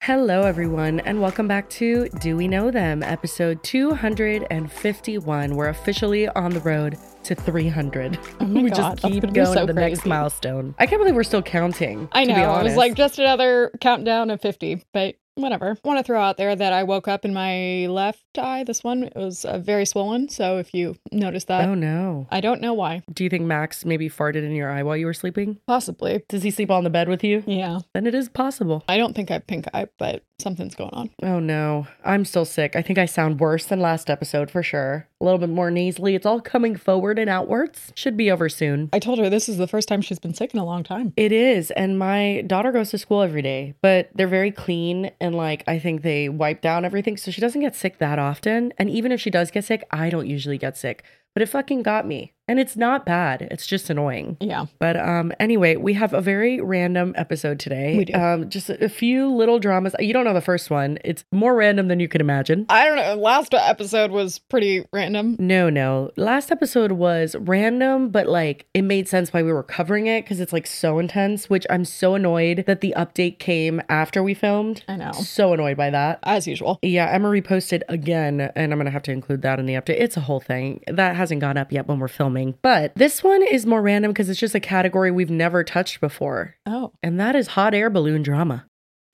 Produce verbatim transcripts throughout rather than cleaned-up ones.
Hello, everyone, and welcome back to Do We Know Them, episode two hundred fifty-one. We're officially on the road to three hundred. Oh my we God, just keep that's going so to the crazy. next milestone. I can't believe we're still counting. I know. To be It was honest. like just another countdown of fifty, but whatever. I want to throw out there that I woke up in my left eye. This one it was uh, very swollen. So if you notice that, Oh no. I don't know why. Do you think Max maybe farted in your eye while you were sleeping? Possibly. Does he sleep on the bed with you? Yeah. Then it is possible. I don't think I have pink eye, but something's going on. Oh no. I'm still sick. I think I sound worse than last episode for sure. A little bit more nasally. It's all coming forward and outwards. Should be over soon. I told her this is the first time she's been sick in a long time. It is. And my daughter goes to school every day, but they're very clean. And like, I think they wipe down everything. So she doesn't get sick that often. And even if she does get sick, I don't usually get sick. But it fucking got me. And it's not bad. It's just annoying. Yeah. But um, anyway, we have a very random episode today. We do. Um, just a, a few little dramas. You don't know the first one. It's more random than you could imagine. I don't know. Last episode was pretty random. No, no. Last episode was random, but like it made sense why we were covering it because it's like so intense, which I'm so annoyed that the update came after we filmed. I know. So annoyed by that. As usual. Yeah, Emma reposted again, and I'm going to have to include that in the update. It's a whole thing. That hasn't gone up yet when we're filming. But this one is more random because it's just a category we've never touched before. Oh. And that is hot air balloon drama.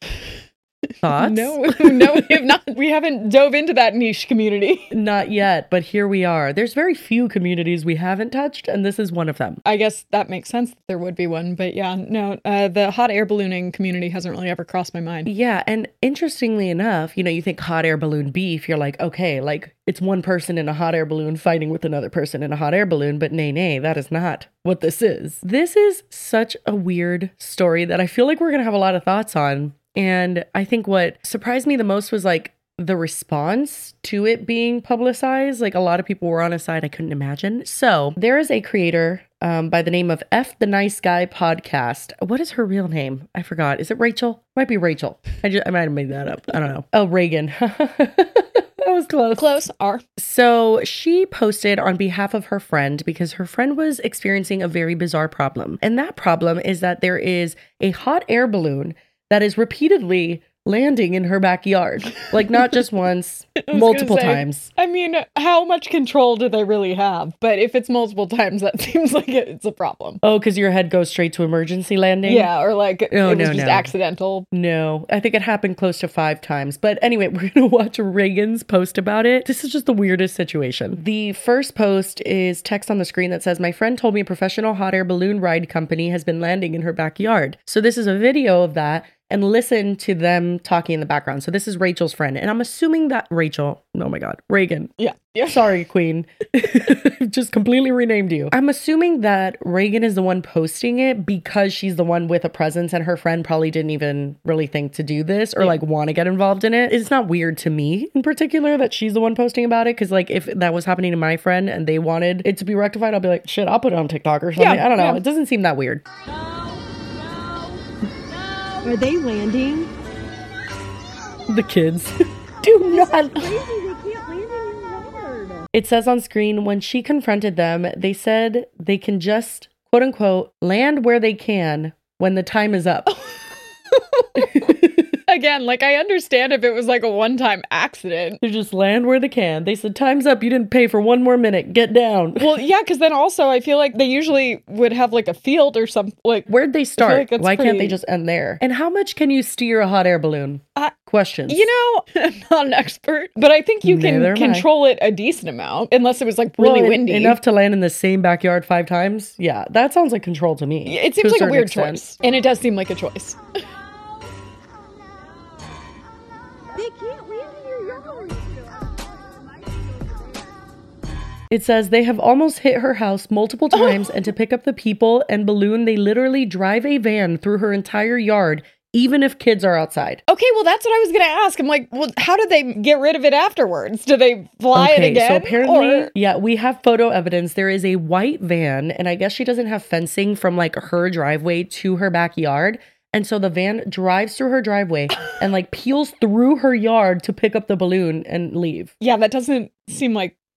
Thoughts? No, no, we have not. We haven't dove into that niche community. Not yet, but here we are. There's very few communities we haven't touched, and this is one of them. I guess that makes sense that there would be one, but yeah, no, uh, the hot air ballooning community hasn't really ever crossed my mind. Yeah, and interestingly enough, you know, you think hot air balloon beef, you're like, okay, like it's one person in a hot air balloon fighting with another person in a hot air balloon, but nay, nay, that is not what this is. This is such a weird story that I feel like we're going to have a lot of thoughts on. And I think what surprised me the most was like the response to it being publicized. Like a lot of people were on a side I couldn't imagine. So there is a creator um, by the name of F the Nice Guy Podcast. What is her real name? I forgot. Is it Rachel? Might be Rachel. I just I might have made that up. I don't know. Oh, Reagan. That was close. Close, R. So she posted on behalf of her friend because her friend was experiencing a very bizarre problem. And that problem is that there is a hot air balloon that is repeatedly landing in her backyard. Like not just once, multiple say, times. I mean, how much control do they really have? But if it's multiple times, that seems like it's a problem. Oh, because your head goes straight to emergency landing? Yeah, or like Oh, it was no, just no. accidental. No, I think it happened close to five times. But anyway, we're going to watch Reagan's post about it. This is just the weirdest situation. The first post is text on the screen that says, my friend told me a professional hot air balloon ride company has been landing in her backyard. So this is a video of that. And listen to them talking in the background. So this is Rachel's friend. And I'm assuming that Rachel, oh my God, Reagan. Yeah. yeah. Sorry, Queen. Just completely renamed you. I'm assuming that Reagan is the one posting it because she's the one with a presence and her friend probably didn't even really think to do this or Yeah. like want to get involved in it. It's not weird to me in particular that she's the one posting about it. Cause like if that was happening to my friend and they wanted it to be rectified, I'll be like, shit, I'll put it on TikTok or something. Yeah, I don't know. yeah. It doesn't seem that weird. Are they landing? The kids. Do not. Crazy, they can't land in your yard. It says on screen, when she confronted them, they said they can just, quote unquote, land where they can when the time is up. Again, like I understand if it was like a one-time accident. They just land where they can. They said, time's up. You didn't pay for one more minute. Get down. Well, yeah, because then also I feel like they usually would have like a field or something. Like, Where'd they start? like that's Why can't they pretty- just end there? And how much can you steer a hot air balloon? I- Questions. you know, I'm not an expert, but I think you can Neither am I. control it a decent amount, unless it was like really Well, en- windy. Enough to land in the same backyard five times? Yeah, that sounds like control to me. It to seems like a certain weird extent. choice, and it does seem like a choice. They can't land in your yard. It says they have almost hit her house multiple times, and to pick up the people and balloon, they literally drive a van through her entire yard, even if kids are outside. Okay, well, that's what I was going to ask. I'm like, well, how did they get rid of it afterwards? Do they fly it again? So apparently, Or- yeah, we have photo evidence. There is a white van, and I guess she doesn't have fencing from like her driveway to her backyard. And so the van drives through her driveway and like peels through her yard to pick up the balloon and leave. Yeah, that doesn't seem like that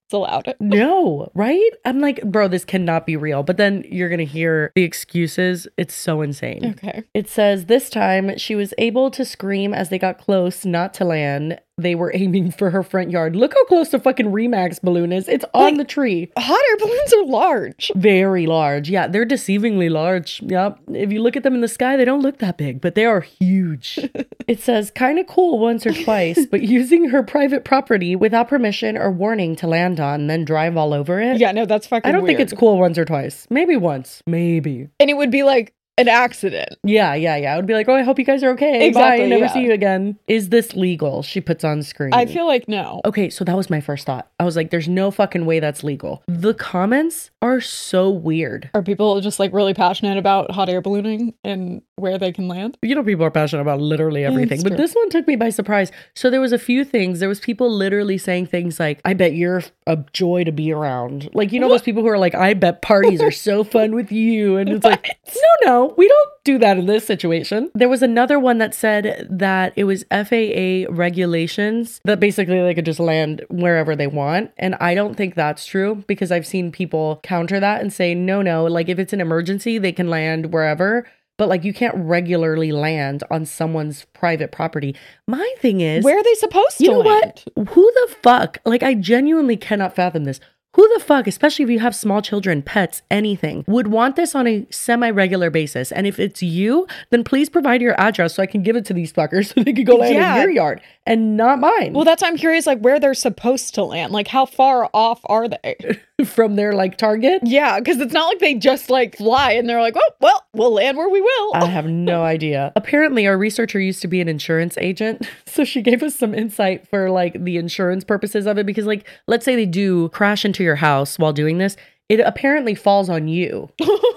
allowed. No, right? I'm like, bro, this cannot be real. But then you're going to hear the excuses. It's so insane. Okay. It says this time she was able to scream as they got close, not to land. They were aiming for her front yard. Look how close the fucking Remax balloon is. It's on Like, the tree. Hot air balloons are large. Very large. Yeah, they're deceivingly large. Yep. If you look at them in the sky, they don't look that big, but they are huge. It says kind of cool once or twice, but using her private property without permission or warning to land on, then drive all over it. Yeah, no, that's fucking I don't weird. think it's cool once or twice. Maybe once. Maybe. And it would be like an accident. Yeah, yeah, yeah. I would be like, oh, I hope you guys are okay. Exactly, Bye. Never yeah. see you again. Is this legal? She puts on screen. I feel like no. Okay, so that was my first thought. I was like, there's no fucking way that's legal. The comments are so weird. Are people just like really passionate about hot air ballooning and where they can land? You know, people are passionate about literally everything, It's but true. this one took me by surprise. So there was a few things. There was people literally saying things like, I bet you're a joy to be around. Like, you know, those people who are like, I bet parties are so fun with you. And it's like, no, no, we don't do that in this situation. There was another one that said that it was F A A regulations that basically they could just land wherever they want. And I don't think that's true because I've seen people counter that and say, no, no, like if it's an emergency, they can land wherever. But like you can't regularly land on someone's private property. My thing is, Where are they supposed to you know land? what? Who the fuck? Like I genuinely cannot fathom this. Who the fuck, especially if you have small children, pets, anything, would want this on a semi-regular basis? And if it's you, then please provide your address so I can give it to these fuckers so they can go land Yeah. in your yard and not mine. Well, that's why I'm curious, like where they're supposed to land. Like how far off are they? From their like target? Yeah, because it's not like they just like fly and they're like, oh, well, we'll land where we will. I have no idea. Apparently, our researcher used to be an insurance agent. So she gave us some insight for like the insurance purposes of it. Because like, let's say they do crash into your house while doing this. It apparently falls on you.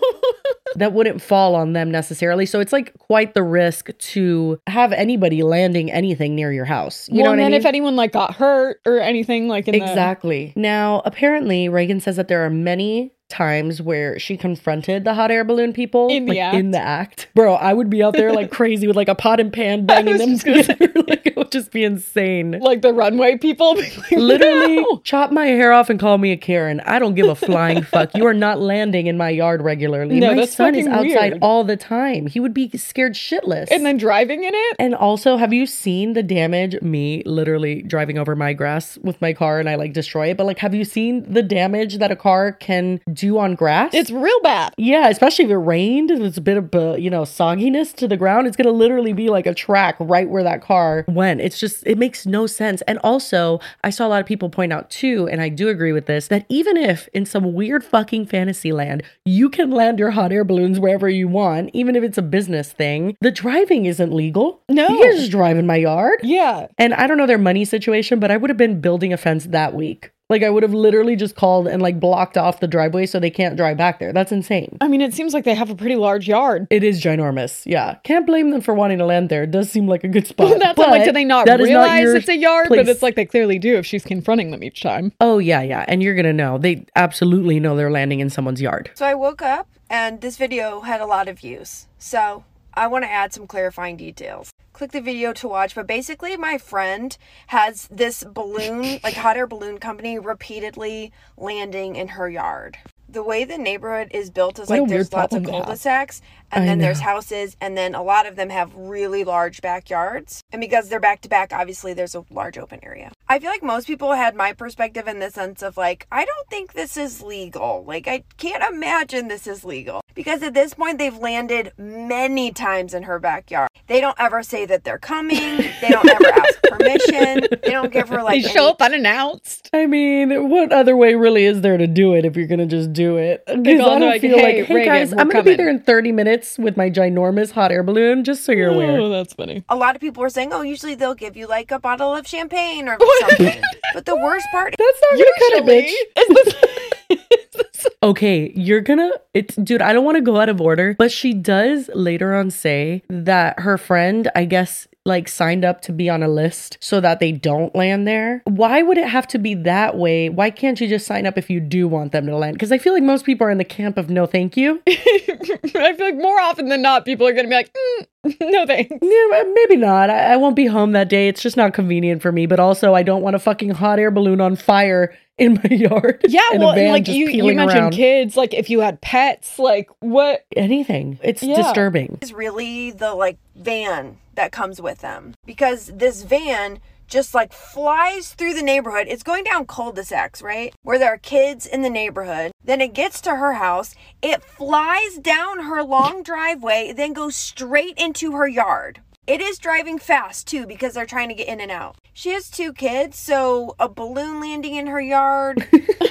That wouldn't fall on them necessarily. So it's like quite the risk to have anybody landing anything near your house. You well, know what and I then mean? if anyone like got hurt or anything like in Exactly. Now, apparently, Reagan says that there are many times where she confronted the hot air balloon people In the like act? in the act. Bro, I would be out there like crazy with like a pot and pan banging was them just gonna say. together. Like it would just be insane. the like the runway people, being like, Literally "No." chop my hair off and call me a Karen. I don't give a flying fuck. You are not landing in my yard regularly. No, my that's son is fucking outside weird. all the time. He would be scared shitless. And then driving in it. And also, have you seen the damage? Me literally driving over my grass with my car and I like destroy it. But like, have you seen the damage that a car can do on grass? It's real bad. Yeah, especially if it rained and there's a bit of, uh, you know, sogginess to the ground. It's going to literally be like a track right where that car went. It's just, it makes no sense. And also, I saw a lot of people point out too, and I do agree with this, that even if in some weird fucking fantasy land, you can land your hot air balloons wherever you want, even if it's a business thing, the driving isn't legal. No. You can just drive in my yard. Yeah. And I don't know their money situation, but I would have been building a fence that week. Like I would have literally just called and like blocked off the driveway so they can't drive back there. That's insane. I mean, it seems like they have a pretty large yard. It is ginormous. Yeah. Can't blame them for wanting to land there. It does seem like a good spot. That's but like, do they not that is realize your it's a yard? place. But it's like they clearly do if she's confronting them each time. Oh, yeah, yeah. And you're going to know. They absolutely know they're landing in someone's yard. So I woke up and this video had a lot of views. So I want to add some clarifying details. Click the video to watch, but basically my friend has this balloon, like hot air balloon company, repeatedly landing in her yard. The way the neighborhood is built is What a like there's weird lots of problem to have. cul-de-sacs and I then there's know. houses and then a lot of them have really large backyards. And because they're back to back, obviously there's a large open area. I feel like most people had my perspective in the sense of like, I don't think this is legal. Like I can't imagine this is legal. Because at this point they've landed many times in her backyard. They don't ever say that they're coming. They don't ever ask permission. They don't give her like They show any- up unannounced. I mean, what other way really is there to do it if you're going to just do it? Because go I and don't they're like, feel "Hey, like, hey Reagan, guys, we're I'm going to be coming." there in thirty minutes with my ginormous hot air balloon, just so you're aware. Oh, that's funny. A lot of people are saying, oh, usually they'll give you like a bottle of champagne or something. But the worst part That's not going to cut it, Usually, bitch. is this, is this Okay, you're gonna, it's, dude, I don't want to go out of order, but she does later on say that her friend, I guess, like signed up to be on a list so that they don't land there. Why would it have to be that way? Why can't you just sign up if you do want them to land? Because I feel like most people are in the camp of no thank you. I feel like more often than not, people are going to be like, mm, no thanks. Yeah, maybe not. I, I won't be home that day. It's just not convenient for me. But also, I don't want a fucking hot air balloon on fire in my yard. Yeah, and well, a van and like just you, you peeling mentioned around. kids, like if you had pets, like what? Anything. It's Yeah. disturbing. Is really the like van that comes with them, because this van just like flies through the neighborhood. It's going down cul-de-sacs, right? Where there are kids in the neighborhood. Then it gets to her house. It flies down her long driveway, then goes straight into her yard. It is driving fast too, because they're trying to get in and out. She has two kids, so a balloon landing in her yard,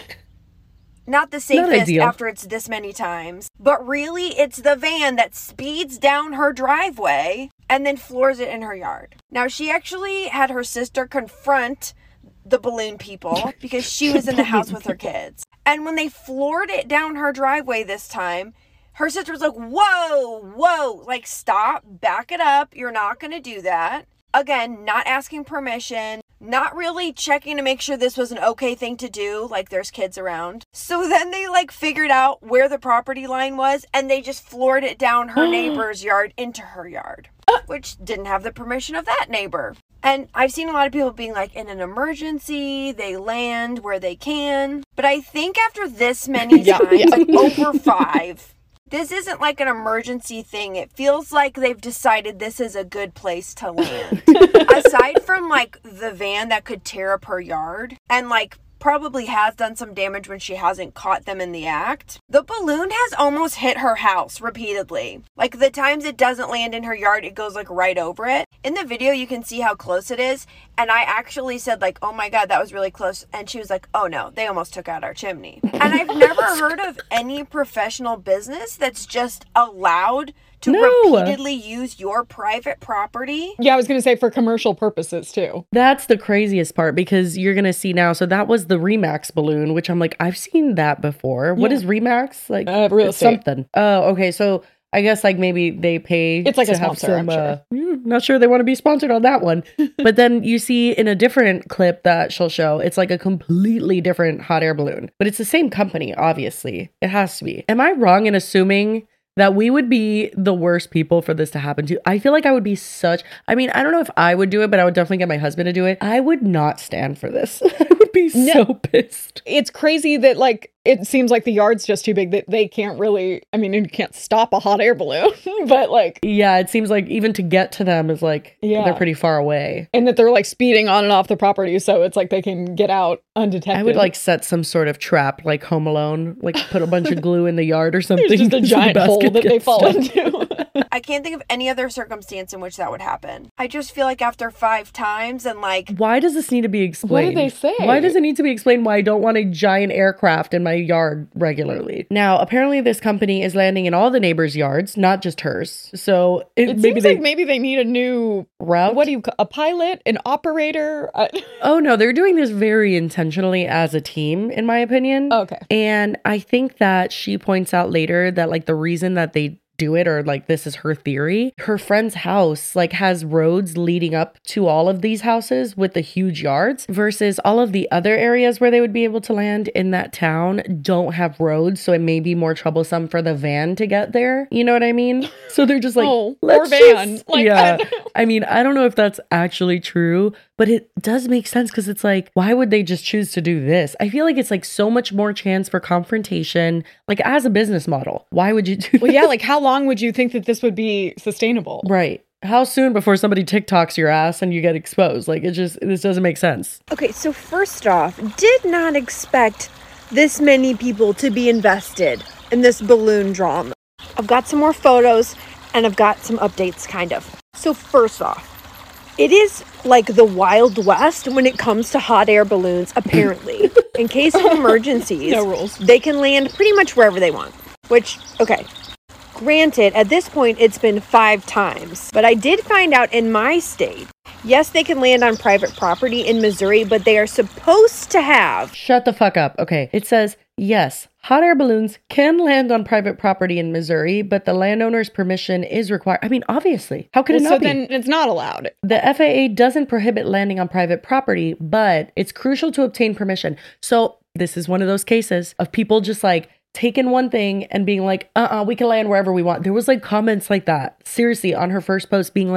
not the safest ideal. after it's this many times. But really, it's the van that speeds down her driveway and then floors it in her yard. Now, she actually had her sister confront the balloon people because she was in the house with her kids. And when they floored it down her driveway this time, her sister was like, whoa, whoa, like, stop, back it up. You're not going to do that. Again, not asking permission, not really checking to make sure this was an okay thing to do, like there's kids around. So then they like figured out where the property line was, and they just floored it down her neighbor's yard into her yard, which didn't have the permission of that neighbor. And I've seen a lot of people being like, in an emergency, they land where they can. But I think after this many Yeah, times, yeah. like over five, this isn't like an emergency thing. It feels like they've decided this is a good place to land. Aside from like the van that could tear up her yard and like probably has done some damage when she hasn't caught them in the act, the balloon has almost hit her house repeatedly. Like the times it doesn't land in her yard, it goes like right over it. In the video, you can see how close it is. And I actually said like, oh my God, that was really close. And she was like, oh no, they almost took out our chimney. And I've never heard of any professional business that's just allowed to No. repeatedly use your private property. Yeah, I was gonna say for commercial purposes too. That's the craziest part, because you're going to see now. So that was the Remax balloon, which I'm like, I've seen that before. What Yeah. is Remax? Like Uh, real it's estate. something. Oh, okay. So I guess like maybe they pay. It's like to a have sponsor, I'm some, sure. uh, mm, not sure they want to be sponsored on that one. But then you see in a different clip that she'll show, it's like a completely different hot air balloon, but it's the same company. Obviously, it has to be. Am I wrong in assuming that we would be the worst people for this to happen to? I feel like I would be such, I mean, I don't know if I would do it, but I would definitely get my husband to do it. I would not stand for this. I would be No. so pissed. It's crazy that like it seems like the yard's just too big that they can't really, I mean, you can't stop a hot air balloon, but like, Yeah, it seems like even to get to them is like, Yeah. they're pretty far away. and that they're like speeding on and off the property, so it's like they can get out undetected. I would like set some sort of trap, like Home Alone, like put a bunch of glue in the yard or something. There's just a so the giant hole basket that they gets fall stuck. into. I can't think of any other circumstance in which that would happen. I just feel like after five times and like, Why does this need to be explained? they say? Why does it need to be explained why I don't want a giant aircraft in my yard regularly? Now, apparently this company is landing in all the neighbors' yards, not just hers. So it, It maybe seems they like maybe they need a new route. what do you ca- a pilot, an operator? Uh, Oh no, they're doing this very intentionally as a team, in my opinion. okay. And I think that she points out later that like the reason that they do it, or like this is her theory, her friend's house like has roads leading up to all of these houses with the huge yards, versus all of the other areas where they would be able to land in that town don't have roads, so it may be more troublesome for the van to get there. You know what I mean? So they're just like, Oh, let's poor van. just- Like, yeah. I- I mean, I don't know if that's actually true, but it does make sense, because it's like, why would they just choose to do this? I feel like it's like so much more chance for confrontation, like as a business model. Why would you do Well, yeah, like how long would you think that this would be sustainable? Right. How soon before somebody TikToks your ass and you get exposed? Like, it just, this doesn't make sense. Okay, so first off, did not expect this many people to be invested in this balloon drama. I've got some more photos and I've got some updates, kind of. So first off, it is like the Wild West when it comes to hot air balloons, apparently. In case of emergencies, No rules. they can land pretty much wherever they want. Which, okay, granted, at this point, it's been five times. But I did find out in my state, yes, they can land on private property in Missouri, but they are supposed to have Shut the fuck up. Okay. It says, yes, hot air balloons can land on private property in Missouri, but the landowner's permission is required. I mean, obviously. How could Well, it so not be? then it's not allowed. The F A A doesn't prohibit landing on private property, but it's crucial to obtain permission. So this is one of those cases of people just like taking one thing and being like, uh-uh, we can land wherever we want. There was like comments like that, seriously, on her first post being like,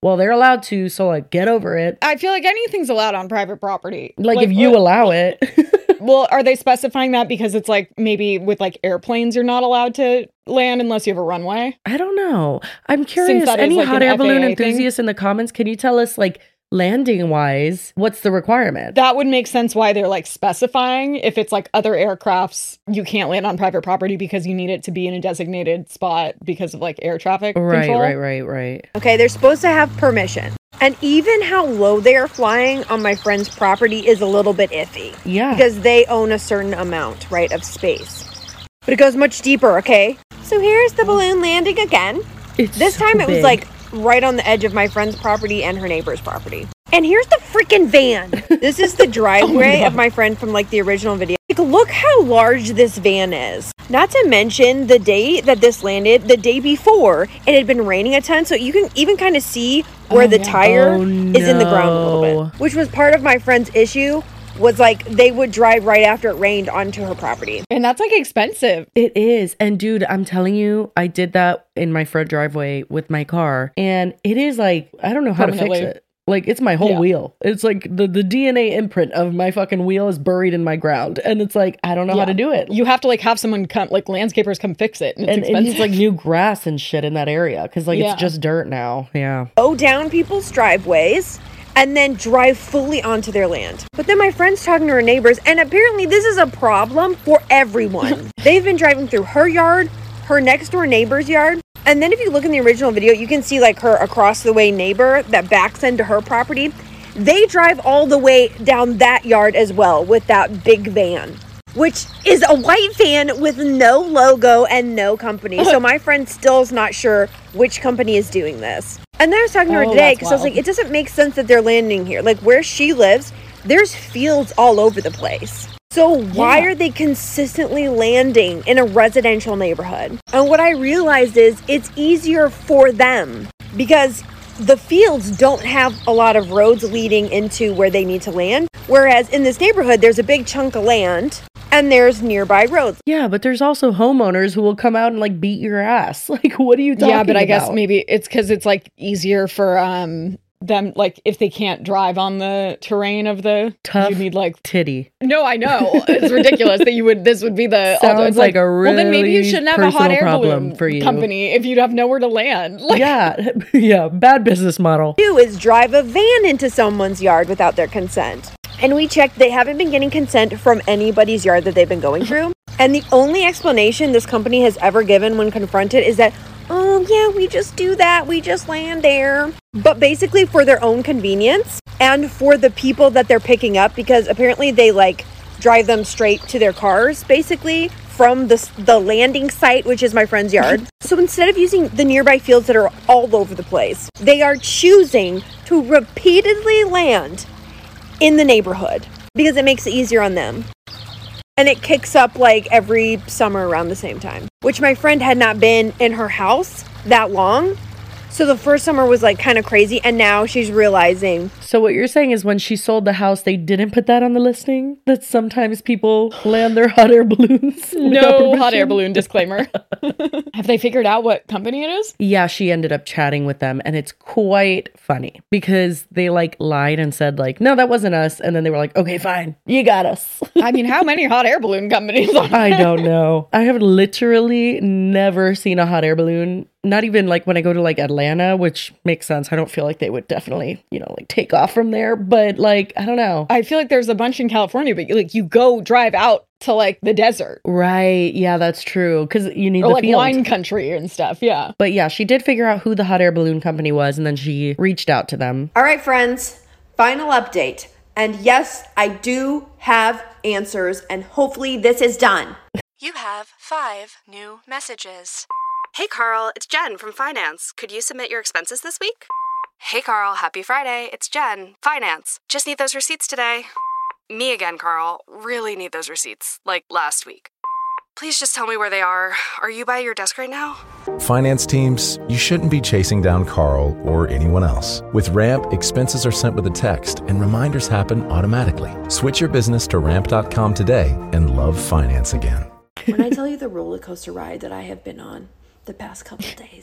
well, they're allowed to, so like get over it. I feel like anything's allowed on private property. Like, like if you uh, allow it. Well, are they specifying that because it's like maybe with like airplanes you're not allowed to land unless you have a runway? I don't know. I'm curious. Any like hot air balloon enthusiasts in the comments, can you tell us like landing wise, what's the requirement? That would make sense why they're like specifying if it's like other aircrafts, you can't land on private property because you need it to be in a designated spot because of like air traffic right, control. Right, right, right, Okay, they're supposed to have permission. And even how low they are flying on my friend's property is a little bit iffy. Yeah. Because they own a certain amount, right, of space. But it goes much deeper, okay? So here's the balloon landing again. It's this so time it big. was like right on the edge of my friend's property and her neighbor's property. And here's the freaking van. This is the driveway oh of my friend from like the original video. Like, look how large this van is. Not to mention the day that this landed, the day before, it had been raining a ton. So you can even kind of see where oh, the yeah. tire oh, is in the ground a little bit. Which was part of my friend's issue. Was like they would drive right after it rained onto her property. And that's like expensive. It is. And dude, I'm telling you, I did that in my front driveway with my car. And it is like, I don't know how to fix it. Like, it's my whole yeah. wheel. It's like the, the D N A imprint of my fucking wheel is buried in my ground. And it's like, I don't know yeah. how to do it. You have to like have someone come, like landscapers come fix it. And it's and expensive. It needs like new grass and shit in that area. Cause like yeah. it's just dirt now. Yeah. Go down people's driveways and then drive fully onto their land. But then my friend's talking to her neighbors, and apparently this is a problem for everyone. They've been driving through her yard, her next door neighbor's yard, and then if you look in the original video, you can see like her across the way neighbor that backs into her property. They drive all the way down that yard as well with that big van, which is a white van with no logo and no company. So my friend still is not sure which company is doing this. And then I was talking to her oh, today because I was like, it doesn't make sense that they're landing here. Like where she lives, there's fields all over the place. So why yeah. are they consistently landing in a residential neighborhood? And what I realized is it's easier for them because the fields don't have a lot of roads leading into where they need to land. Whereas in this neighborhood, there's a big chunk of land and there's nearby roads. Yeah, but there's also homeowners who will come out and like beat your ass. Like, what are you talking about? Yeah, but I guess maybe it's because it's like easier for um them, like if they can't drive on the terrain of the tough you need like titty. No, I know. It's ridiculous that you would this would be the sounds it's like, like a really well then maybe you shouldn't have a hot air balloon for you. company if you'd have nowhere to land. Like, yeah, yeah, bad business model. Do is drive a van into someone's yard without their consent. And we checked, they haven't been getting consent from anybody's yard that they've been going through. And the only explanation this company has ever given when confronted is that, oh yeah, we just do that. We just land there. But basically for their own convenience and for the people that they're picking up, because apparently they like drive them straight to their cars, basically from the, the landing site, which is my friend's yard. So instead of using the nearby fields that are all over the place, they are choosing to repeatedly land in the neighborhood because it makes it easier on them. And it kicks up like every summer around the same time, which my friend had not been in her house that long. So the first summer was like kind of crazy. And now she's realizing. So what you're saying is when she sold the house, they didn't put that on the listing? That sometimes people land their hot air balloons? No hot air balloon disclaimer. Have they figured out what company it is? Yeah, she ended up chatting with them. And it's quite funny because they like lied and said like, no, that wasn't us. And then they were like, okay, fine. You got us. I mean, how many hot air balloon companies are there? I don't know. I have literally never seen a hot air balloon. Not even like when I go to like Atlanta, which makes sense. I don't feel like they would definitely, you know, like take off from there. But like, I don't know. I feel like there's a bunch in California, but like you go drive out to like the desert. Right. Yeah, that's true. Because you need or the like field. wine country and stuff. Yeah. But yeah, she did figure out who the hot air balloon company was. And then she reached out to them. All right, friends, final update. And yes, I do have answers. And hopefully this is done. You have five new messages. Hey Carl, it's Jen from Finance. Could you submit your expenses this week? Hey Carl, happy Friday. It's Jen, Finance. Just need those receipts today. Me again, Carl. Really need those receipts, like last week. Please just tell me where they are. Are you by your desk right now? Finance teams, you shouldn't be chasing down Carl or anyone else. With Ramp, expenses are sent with a text and reminders happen automatically. Switch your business to ramp dot com today and love finance again. When I tell you the roller coaster ride that I have been on the past couple of days,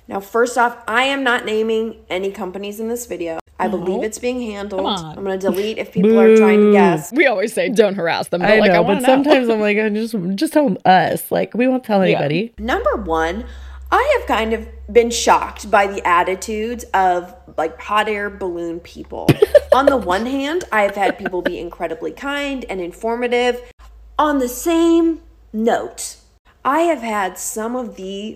Now, first off, I am not naming any companies in this video. I No. believe it's being handled. Come on. I'm going to delete if people are trying to guess. We always say don't harass them, but I like know, I but want to know. sometimes I'm like, I just just tell us. Like, we won't tell Yeah. anybody. Number one, I have kind of been shocked by the attitudes of like hot air balloon people. On the one hand, I have had people be incredibly kind and informative. On the same note, I have had some of the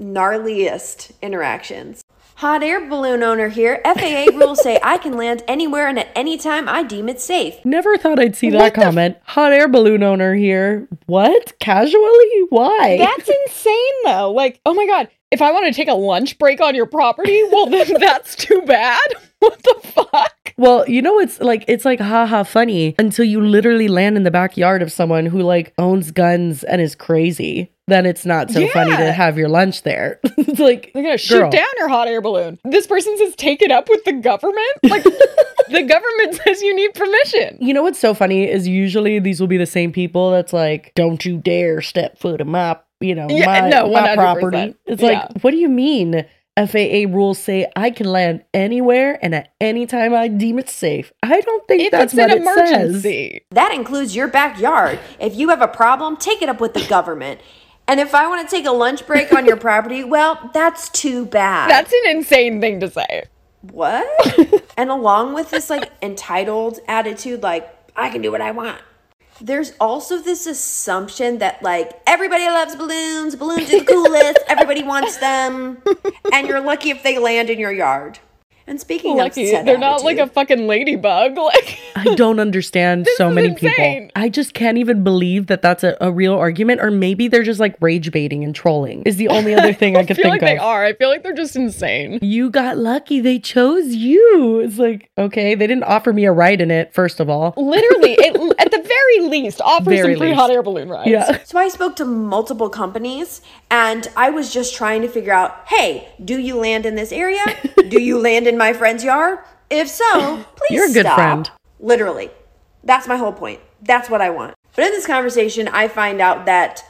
gnarliest interactions. Hot air balloon owner here. F A A rules say I can land anywhere and at any time I deem it safe. Never thought I'd see that What the f- comment. Hot air balloon owner here. What? Casually? Why? That's insane though. Like, oh my God, if I want to take a lunch break on your property, well then that's too bad. What the fuck? Well, you know, it's like, it's like haha funny until you literally land in the backyard of someone who like owns guns and is crazy. Then it's not so funny to Yeah. have your lunch there. It's like, They're gonna shoot girl. down your hot air balloon. This person says take it up with the government? Like the government says you need permission. You know what's so funny is usually these will be the same people that's like, don't you dare step foot in my, you know, Yeah, my, no, my one hundred percent. property. It's Yeah. like, what do you mean? F A A rules say I can land anywhere and at any time I deem it safe. I don't think If that's it's what an it says. emergency. That includes your backyard. If you have a problem, take it up with the government. And if I want to take a lunch break on your property, well, that's too bad. That's an insane thing to say. what? And along with this like entitled attitude, like I can do what I want. There's also this assumption that like everybody loves balloons, balloons are the coolest, everybody wants them, and you're lucky if they land in your yard. And speaking Lucky of said they're not like a attitude, fucking ladybug. Like I don't understand so is many insane. people. I just can't even believe that that's a, a real argument, or maybe they're just like rage baiting and trolling is the only other thing I I could feel think like they of. are. I feel like they're just insane. You got lucky. They chose you. It's like, okay, they didn't offer me a ride in it, first of all. Literally, it, at the very least, offer Very some free least. hot air balloon rides. Yeah. so I spoke to multiple companies and I was just trying to figure out, hey, do you land in this area? Do you land in my friend's yard? If so, please You're a good stop. friend. Literally. That's my whole point. That's what I want. But in this conversation, I find out that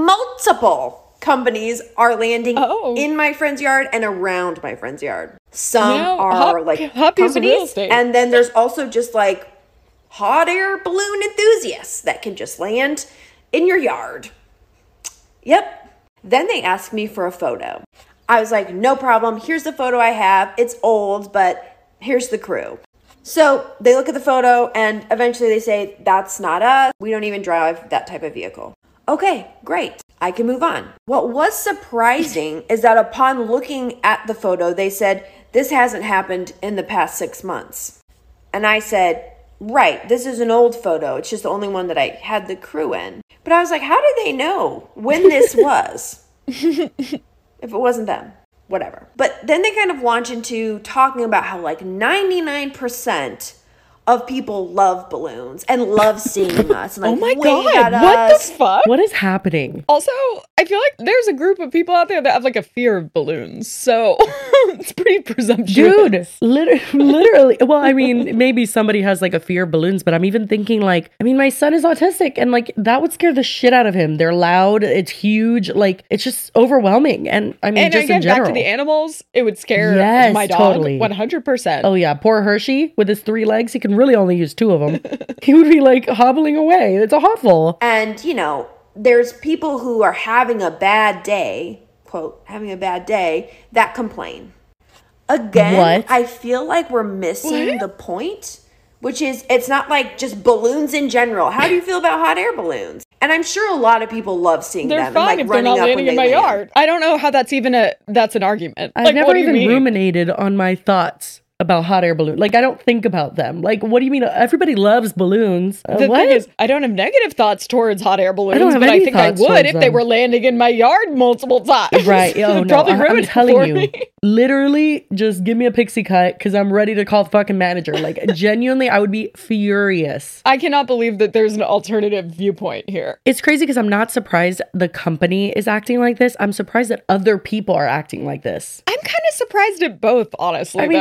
multiple companies are landing Oh. in my friend's yard and around my friend's yard. Some You know, are hot- like hot piece of real companies, estate. and then there's also just like hot air balloon enthusiasts that can just land in your yard. Yep. Then they asked me for a photo. I was like, no problem. Here's the photo I have. It's old, but here's the crew. So they look at the photo and eventually they say, that's not us. We don't even drive that type of vehicle. Okay, great. I can move on. What was surprising is that upon looking at the photo, they said, this hasn't happened in the past six months. And I said, right, this is an old photo. It's just the only one that I had the crew in. But I was like, how did they know when this was? If it wasn't them, whatever. But then they kind of launch into talking about how like ninety-nine percent of people love balloons and love seeing us. And, like, Oh my wave God, at what us. the fuck? What is happening? Also, I feel like there's a group of people out there that have like a fear of balloons. So it's pretty presumptuous. Dude, literally, literally. Well, I mean, maybe somebody has like a fear of balloons, but I'm even thinking like, I mean, my son is autistic and like that would scare the shit out of him. They're loud, it's huge, like it's just overwhelming. And I mean, And just again, in general. back to the animals, it would scare Yes, my dog totally. one hundred percent. Oh yeah, poor Hershey with his three legs. He can really only use two of them. He would be like hobbling away. It's awful. And, you know, there's people who are having a bad day, quote, having a bad day, that complain. Again, What? I feel like we're missing What? the point, which is it's not like just balloons in general. How do you feel about hot air balloons? And I'm sure a lot of people love seeing They're them fine and like if they're running not up landing when in they my land. yard. I don't know how that's even a that's an argument. I've like, never what do you even mean? ruminated on my thoughts about hot air balloon. Like I don't think about them. Like what do you mean? Everybody loves balloons. Uh, The what? thing is, I don't have negative thoughts towards hot air balloons, have but I any think I thoughts would towards if they them. were landing in my yard multiple times. Right. It Oh would no. probably I, ruin I'm it telling for you. me. Literally, just give me a pixie cut because I'm ready to call the fucking manager. Like genuinely, I would be furious. I cannot believe that there's an alternative viewpoint here. It's crazy because I'm not surprised the company is acting like this. I'm surprised that other people are acting like this. I'm kind of surprised at both, honestly. I mean, though, the because, company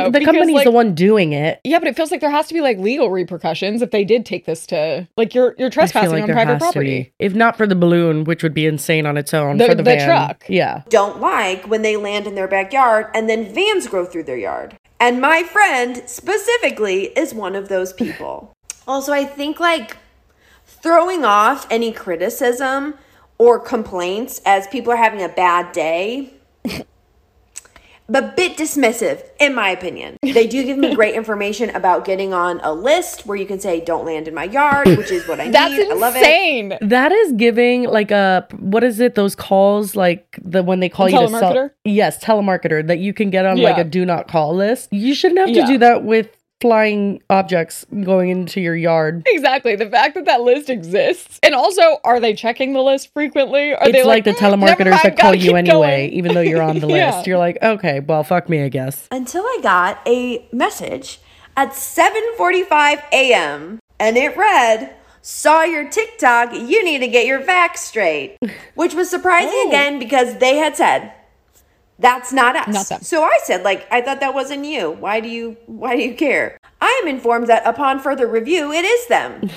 he's like, the one doing it. Yeah, but it feels like there has to be like legal repercussions if they did take this to like you're you're I feel trespassing like on there private has to property. be. If not for the balloon, which would be insane on its own, The- for the, the van. truck. Yeah. Don't like when they land in their backyard and then vans grow through their yard. And my friend specifically is one of those people. Also, I think like throwing off any criticism or complaints as people are having a bad day, a bit dismissive, in my opinion. They do give me great information about getting on a list where you can say, don't land in my yard, which is what I That's need. I love it. insane. That is giving like a, what is it, those calls, like the when they call you to sell. Telemarketer? Yes, telemarketer, that you can get on like Yeah. a do not call list. You shouldn't have to Yeah. do that with flying objects going into your yard. Exactly. The fact that that list exists. And also, are they checking the list frequently? Are It's they like, like, the "Mm, never telemarketers mind, that call gotta you keep anyway, going." even though you're on the Yeah. list. You're like, okay, well, fuck me, I guess. Until I got a message at seven forty-five a.m. and it read, saw your TikTok, you need to get your facts straight. Which was surprising Oh. again because they had said, that's not us. Not them. So I said, like, I thought that wasn't you. Why do you why do you care? I am informed that upon further review, it is them.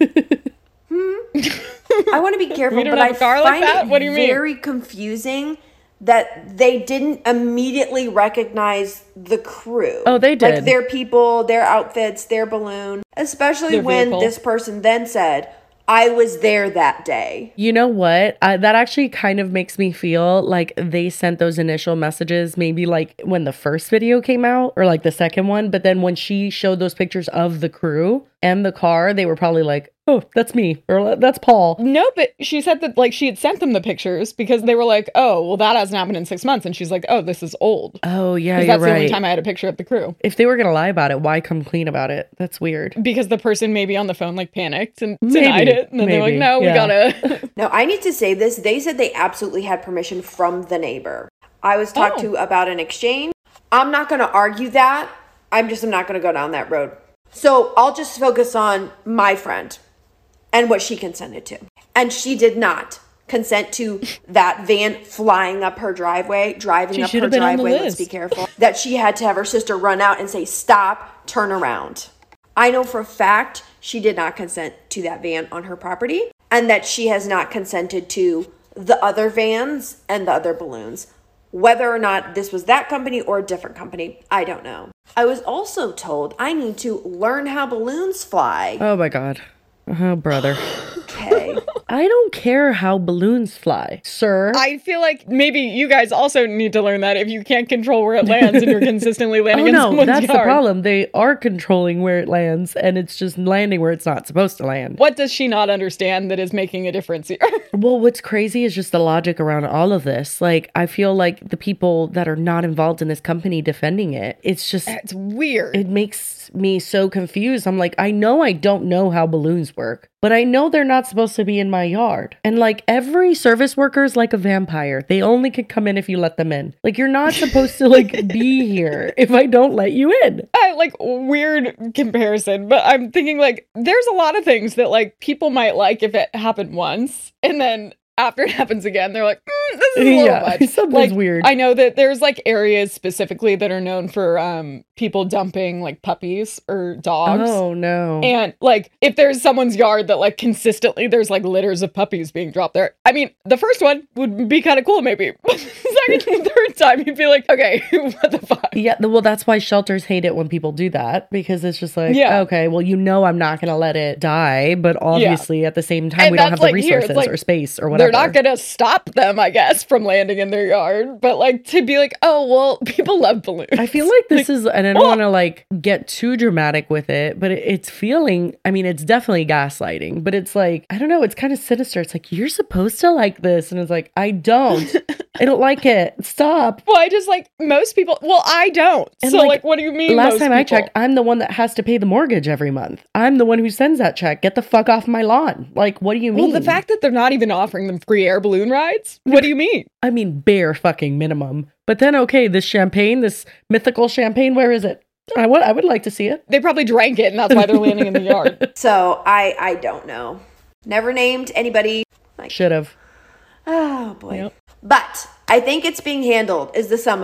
hmm. I want to be careful, We don't but have I a car like find that? it What do you mean? very confusing that they didn't immediately recognize the crew. Oh, they Like did. their people, their outfits, their balloon. Especially Their when vehicle. this person then said, I was there that day. You know what? I, that actually kind of makes me feel like they sent those initial messages maybe like when the first video came out or like the second one. But then when she showed those pictures of the crew and the car, they were probably like, oh, that's me or that's Paul. No, but she said that like she had sent them the pictures because they were like, oh, well, that hasn't happened in six months. And she's like, oh, this is old. Oh, yeah, Because you're that's the only right. time I had a picture of the crew. If they were going to lie about it, why come clean about it? That's weird. Because the person maybe on the phone like panicked and Maybe, denied it. And then they're like, maybe, no, we yeah. gotta. Now, I need to say this. They said they absolutely had permission from the neighbor. I was talked Oh. to about an exchange. I'm not going to argue that. I'm just I'm not going to go down that road. So I'll just focus on my friend and what she consented to. And she did not consent to that van flying up her driveway, driving She up should her have been on the driveway. Let's list. be careful. That she had to have her sister run out and say, stop, turn around. I know for a fact she did not consent to that van on her property and that she has not consented to the other vans and the other balloons. Whether or not this was that company or a different company, I don't know. I was also told I need to learn how balloons fly. Oh, my God. Oh, brother. Okay. I don't care how balloons fly, sir. I feel like maybe you guys also need to learn that if you can't control where it lands and you're consistently landing Oh in no, someone's that's the yard. problem. They are controlling where it lands and it's just landing where it's not supposed to land. What does she not understand that is making a difference here? Well, what's crazy is just the logic around all of this. Like, I feel like the people that are not involved in this company defending it, it's just, It's weird. it makes me so confused. I'm like, I know I don't know how balloons work, but I know they're not supposed to be in my yard. And like every service worker is like a vampire. They only can come in if you let them in. Like, you're not supposed to like be here if I don't let you in. I like weird comparison, but I'm thinking like there's a lot of things that like people might like if it happened once, and then after it happens again, they're like, mm, this is a little Yeah, much. something's Like, weird. I know that there's like areas specifically that are known for um people dumping like puppies or dogs. Oh no. And like, if there's someone's yard that like consistently there's like litters of puppies being dropped there, I mean, the first one would be kind of cool, maybe. But the second and third time, you'd be like, okay, what the fuck? Yeah, th- well, that's why shelters hate it when people do that because it's just like, Yeah. okay, well, you know, I'm not going to let it die, but obviously at the same time, And we don't that's have the like here, it's resources like, or space or whatever. They're not gonna stop them, I guess, from landing in their yard. But like to be like, oh well, people love balloons. I feel like this is, and I don't want to like get too dramatic with it, but it, it's feeling, I mean, it's definitely gaslighting, but it's like, I don't know, it's kind of sinister. It's like, you're supposed to like this. And it's like, I don't. I don't like it. Stop. Well, I just like most people. Well, I don't. And, so like, like, what do you mean? Last most time I people? checked, I'm the one that has to pay the mortgage every month. I'm the one who sends that check. Get the fuck off my lawn. Like, what do you mean? Well, the fact that they're not even offering them free air balloon rides. What do you mean? I mean, bare fucking minimum. But then, okay, this champagne, this mythical champagne, where is it? I would, I would like to see it. They probably drank it, and that's why they're landing in the yard. So I I don't know. Never named anybody. Should have. Oh boy. Yep. But I think it's being handled is the sum of it.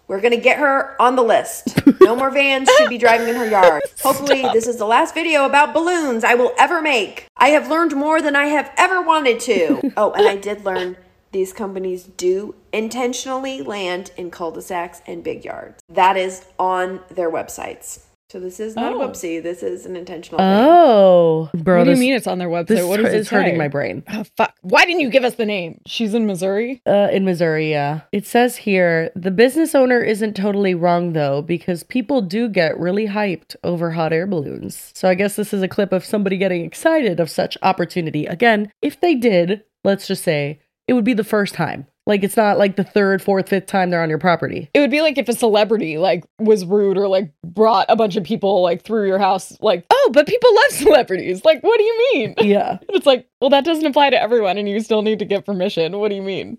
We're going to get her on the list. No more vans should be driving in her yard. Hopefully, this is the last video about balloons I will ever make. I have learned more than I have ever wanted to. Oh, and I did learn these companies do intentionally land in cul-de-sacs and big yards. That is on their websites. So this is not Oh. a whoopsie. This is an intentional thing. Oh, bro, What do you this, mean it's on their website? this What does it is hurting say? my brain. Oh, fuck. Why didn't you give us the name? She's in Missouri? Uh, in Missouri, yeah. It says here, the business owner isn't totally wrong though, because people do get really hyped over hot air balloons. So I guess this is a clip of somebody getting excited of such opportunity. Again, if they did, let's just say, it would be the first time. Like, it's not like the third, fourth, fifth time they're on your property. It would be like if a celebrity like was rude or like brought a bunch of people like through your house, like, oh, but people love celebrities. Like, what do you mean? Yeah. It's like, well, that doesn't apply to everyone and you still need to get permission. What do you mean?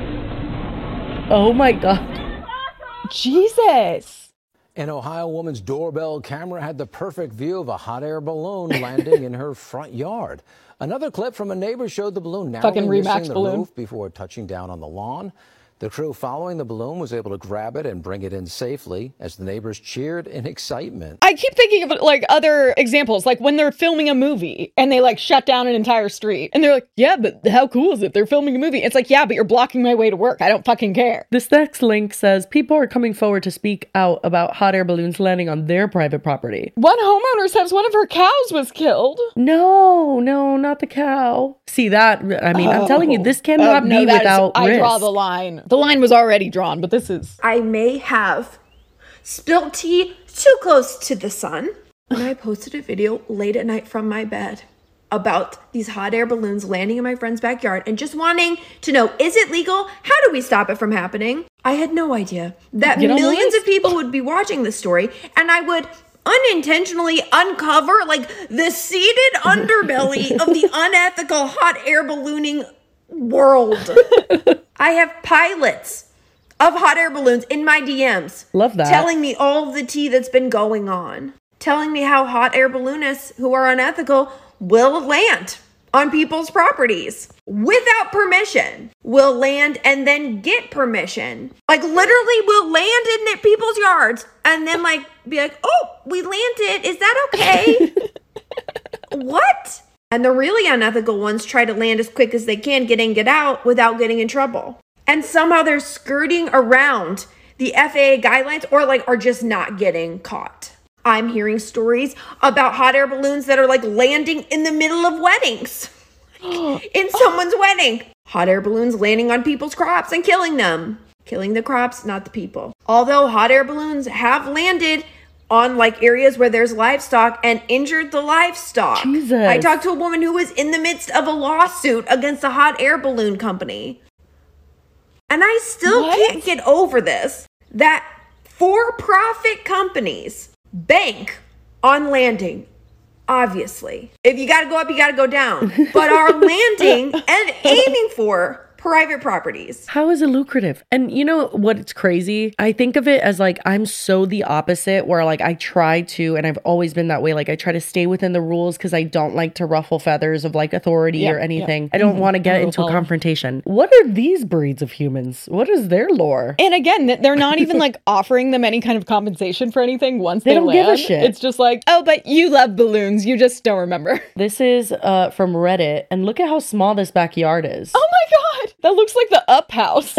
Oh my God. Jesus. An Ohio woman's doorbell camera had the perfect view of a hot air balloon landing in her front yard. Another clip from a neighbor showed the balloon Fucking narrowly Remax missing the balloon. roof before touching down on the lawn. The crew following the balloon was able to grab it and bring it in safely as the neighbors cheered in excitement. I keep thinking of like other examples, like when they're filming a movie and they like shut down an entire street and they're like, yeah, but how cool is it? They're filming a movie. It's like, yeah, but you're blocking my way to work. I don't fucking care. This next link says people are coming forward to speak out about hot air balloons landing on their private property. One homeowner says one of her cows was killed. No, no, not the cow. See that? I mean, I'm telling you, this cannot Oh, no, be that is- without I risk. draw the line. The line was already drawn, but this is... I may have spilled tea too close to the sun when I posted a video late at night from my bed about these hot air balloons landing in my friend's backyard and just wanting to know, is it legal? How do we stop it from happening? I had no idea that Get on the millions list. of people would be watching this story and I would unintentionally uncover like the seeded underbelly of the unethical hot air ballooning world. I have pilots of hot air balloons in my D Ms. Love that. Telling me all of the tea that's been going on. Telling me how hot air balloonists who are unethical will land on people's properties without permission. Will land and then get permission. Like literally will land in people's yards and then like be like, oh, we landed. Is that okay? What? And the really unethical ones try to land as quick as they can, get in, get out without getting in trouble. And somehow they're skirting around the F A A guidelines or like are just not getting caught. I'm hearing stories about hot air balloons that are like landing in the middle of weddings. In someone's wedding. Hot air balloons landing on people's crops and killing them. Killing the crops, not the people. Although hot air balloons have landed on like areas where there's livestock and injured the livestock. Jesus. I talked to a woman who was in the midst of a lawsuit against a hot air balloon company. And I still What? can't get over this. That for-profit companies bank on landing. Obviously. If you gotta go up, you gotta go down. But are landing and aiming for private properties. How is it lucrative? And you know what's crazy? I think of it as like I'm so the opposite where like I try to, and I've always been that way, like I try to stay within the rules because I don't like to ruffle feathers of like authority Yeah, or anything. yeah. I don't Mhm. want to get Rule into a follower. confrontation. What are these breeds of humans? What is their lore? And again, th- they're not even like offering them any kind of compensation for anything once They they, don't land. give a shit. It's just like, oh, but you love balloons. You just don't remember. This is uh from Reddit, and look at how small this backyard is. Oh my God. That looks like the Up House.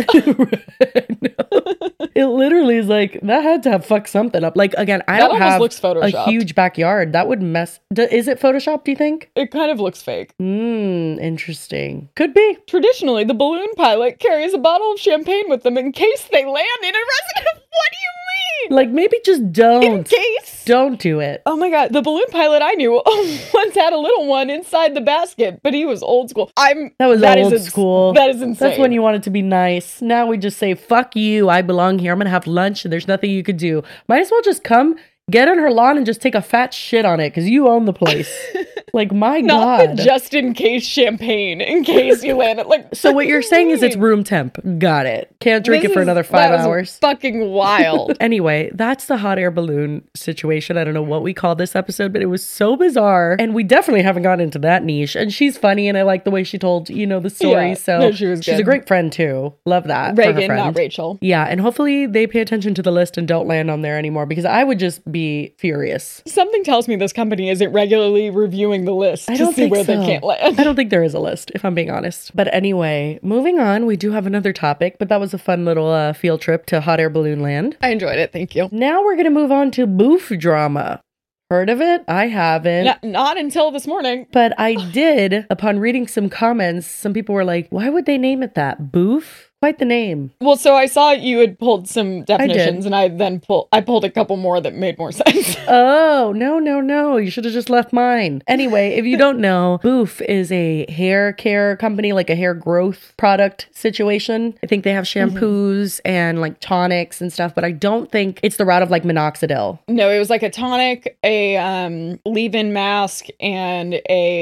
It literally is like that had to have fucked something up. Like again, I That don't almost have looks a photoshopped. huge backyard. That would mess. D- is it Photoshopped? Do you think? It kind of looks fake. Hmm. Interesting. Could be. Traditionally, the balloon pilot carries a bottle of champagne with them in case they land in a resident. What do you mean? Like maybe just In don't. case? Don't do it. Oh my God. The balloon pilot I knew once had a little one inside the basket, but he was old school. I'm That was that is old ins- school. That is insane. That's when you wanted to be nice. Now we just say, fuck you. I belong here. I'm going to have lunch and there's nothing you could do. Might as well just come, get on her lawn and just take a fat shit on it because you own the place. Like, my Not God. the just in case champagne, in case you land it. Like, So what you're saying is it's mean? room temp. Got it. Can't drink This it for is- another that five was hours. Fucking wild. Anyway, that's the hot air balloon situation. I don't know what we call this episode, but it was so bizarre. And we definitely haven't gotten into that niche. And she's funny, and I like the way she told, you know, the story. Yeah. So No, she was she's a good. great friend too. Love that. for her Reagan, friend. not Rachel. Yeah, and hopefully they pay attention to the list and don't land on there anymore, because I would just be furious. Something tells me this company isn't regularly reviewing the list I to don't see think where so. they can't land. I don't think there is a list, if I'm being honest. But anyway, moving on, we do have another topic, but that was a fun little uh, field trip to hot air balloon land. I enjoyed it. Thank you. Now we're going to move on to boof drama. Heard of it? I haven't. Not, not until this morning. But I did, upon reading some comments, some people were like, why would they name it that? Boof? Quite the name. Well, so I saw you had pulled some did. definitions, and I then pulled. I pulled a couple more that made more sense. Oh, no, no, no. You should have just left mine. Anyway, if you don't know, Boof is a hair care company, like a hair growth product situation. I think they have shampoos and like tonics and stuff, but I don't think it's the route of like minoxidil. No, it was like a tonic, a um, leave-in mask, and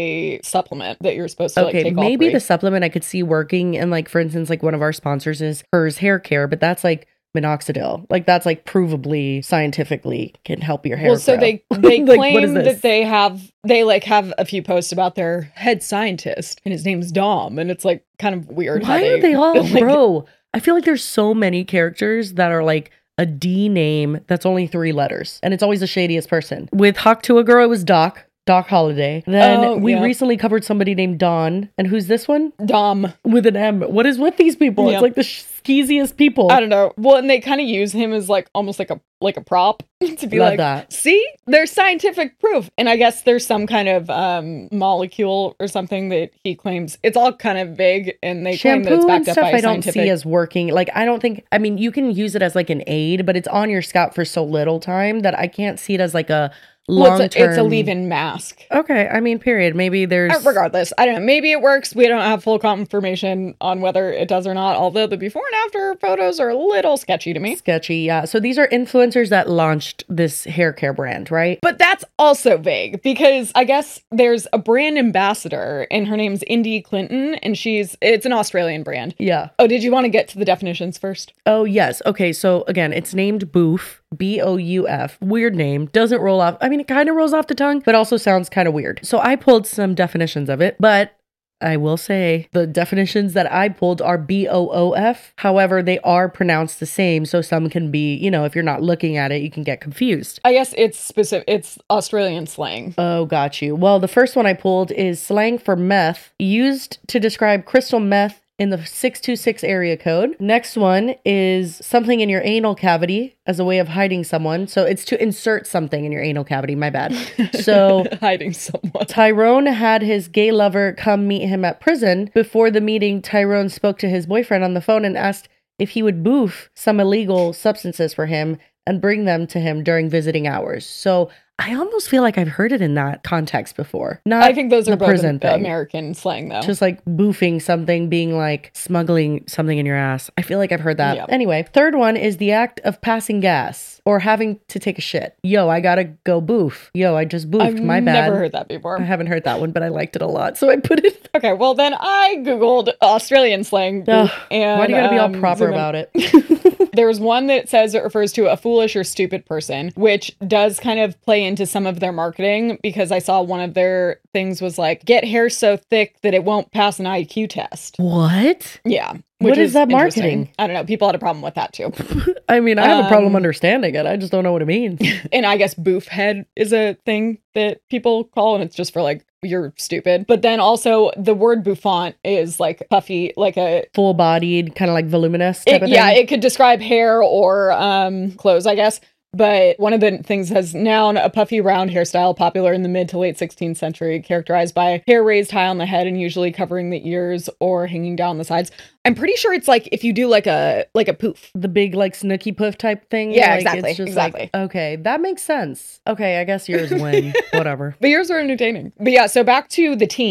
a supplement that you're supposed to like Okay, take all maybe three. the supplement I could see working, and like for instance, like one of our sponsors is Hers Hair Care, but that's like minoxidil. Like that's like provably scientifically can help your hair Well, so grow. they they Like, what is claim this? that they have they like have a few posts about their head scientist, and his name's Dom, and it's like kind of weird. how Why are they all, like, bro? I feel like there's so many characters that are like a D name that's only three letters, and it's always the shadiest person. With Hawk-Tuah, it was Doc. Doc Holliday. Then Oh, we yeah. recently covered somebody named Dawn. And who's this one? Dom. With an M. What is with these people? Yeah. It's like the skeeziest people. I don't know. Well, and they kind of use him as like almost like a like a prop to be Love like, that. see, there's scientific proof. And I guess there's some kind of um molecule or something that he claims. It's all kind of vague, and they claim that it's Shampoo and backed up stuff by I don't scientific. see as working. Like, I don't think, I mean, you can use it as like an aid, but it's on your scalp for so little time that I can't see it as like a Well, long it's, a, term. it's a leave-in mask. Okay, I mean, period. Maybe there's. Uh, Regardless, I don't know. Maybe it works. We don't have full confirmation on whether it does or not, although the before and after photos are a little sketchy to me. Sketchy, yeah. So these are influencers that launched this hair care brand, right? But that's also vague because I guess there's a brand ambassador and her name's Indy Clinton, and she's it's an Australian brand. Yeah. Oh, did you want to get to the definitions first? Oh, yes. Okay, so again, it's named Boof, B O U F. Weird name. Doesn't roll off. I mean, it kind of rolls off the tongue, but also sounds kind of weird. So I pulled some definitions of it, but I will say the definitions that I pulled are B O O F. However, they are pronounced the same. So some can be, you know, if you're not looking at it, you can get confused. I guess it's specific. It's Australian slang. Oh, got you. Well, the first one I pulled is slang for meth, used to describe crystal meth in the six two six area code. Next one is something in your anal cavity as a way of hiding someone. So it's to insert something in your anal cavity. My bad. So Hiding someone. Tyrone had his gay lover come meet him at prison. Before the meeting, Tyrone spoke to his boyfriend on the phone and asked if he would boof some illegal substances for him and bring them to him during visiting hours. So I almost feel like I've heard it in that context before. Not I think those are the both prison thing. American slang, though. Just like boofing something, being like smuggling something in your ass. I feel like I've heard that. Yeah. Anyway, third one is the act of passing gas or having to take a shit. Yo, I gotta go boof. Yo, I just boofed. I've My bad. never heard that before. I haven't heard that one, but I liked it a lot, so I put it. Okay, well then I googled Australian slang. Ugh, and why do you gotta be all um, proper zoom in. about it? There's one that says it refers to a foolish or stupid person, which does kind of play into some of their marketing because I saw one of their things was like, get hair so thick that it won't pass an I Q test. What? Yeah. What which is that interesting. marketing? I don't know. People had a problem with that too. I mean, I have a problem Um, understanding it. I just don't know what it means. And I guess boof head is a thing that people call, and it's just for like, you're stupid. But then also the word bouffant is like puffy, like a Full bodied, kind of like voluminous type It, of yeah, thing. it could describe hair or um, clothes, I guess. But one of the things has noun, a puffy round hairstyle popular in the mid to late sixteenth century, characterized by hair raised high on the head and usually covering the ears or hanging down the sides. I'm pretty sure it's like if you do like a like a poof. The big like snooky poof type thing. Yeah, like, exactly, It's just exactly. like, okay, that makes sense. Okay, I guess yours win. Whatever. But yours are entertaining. But yeah, so back to the team.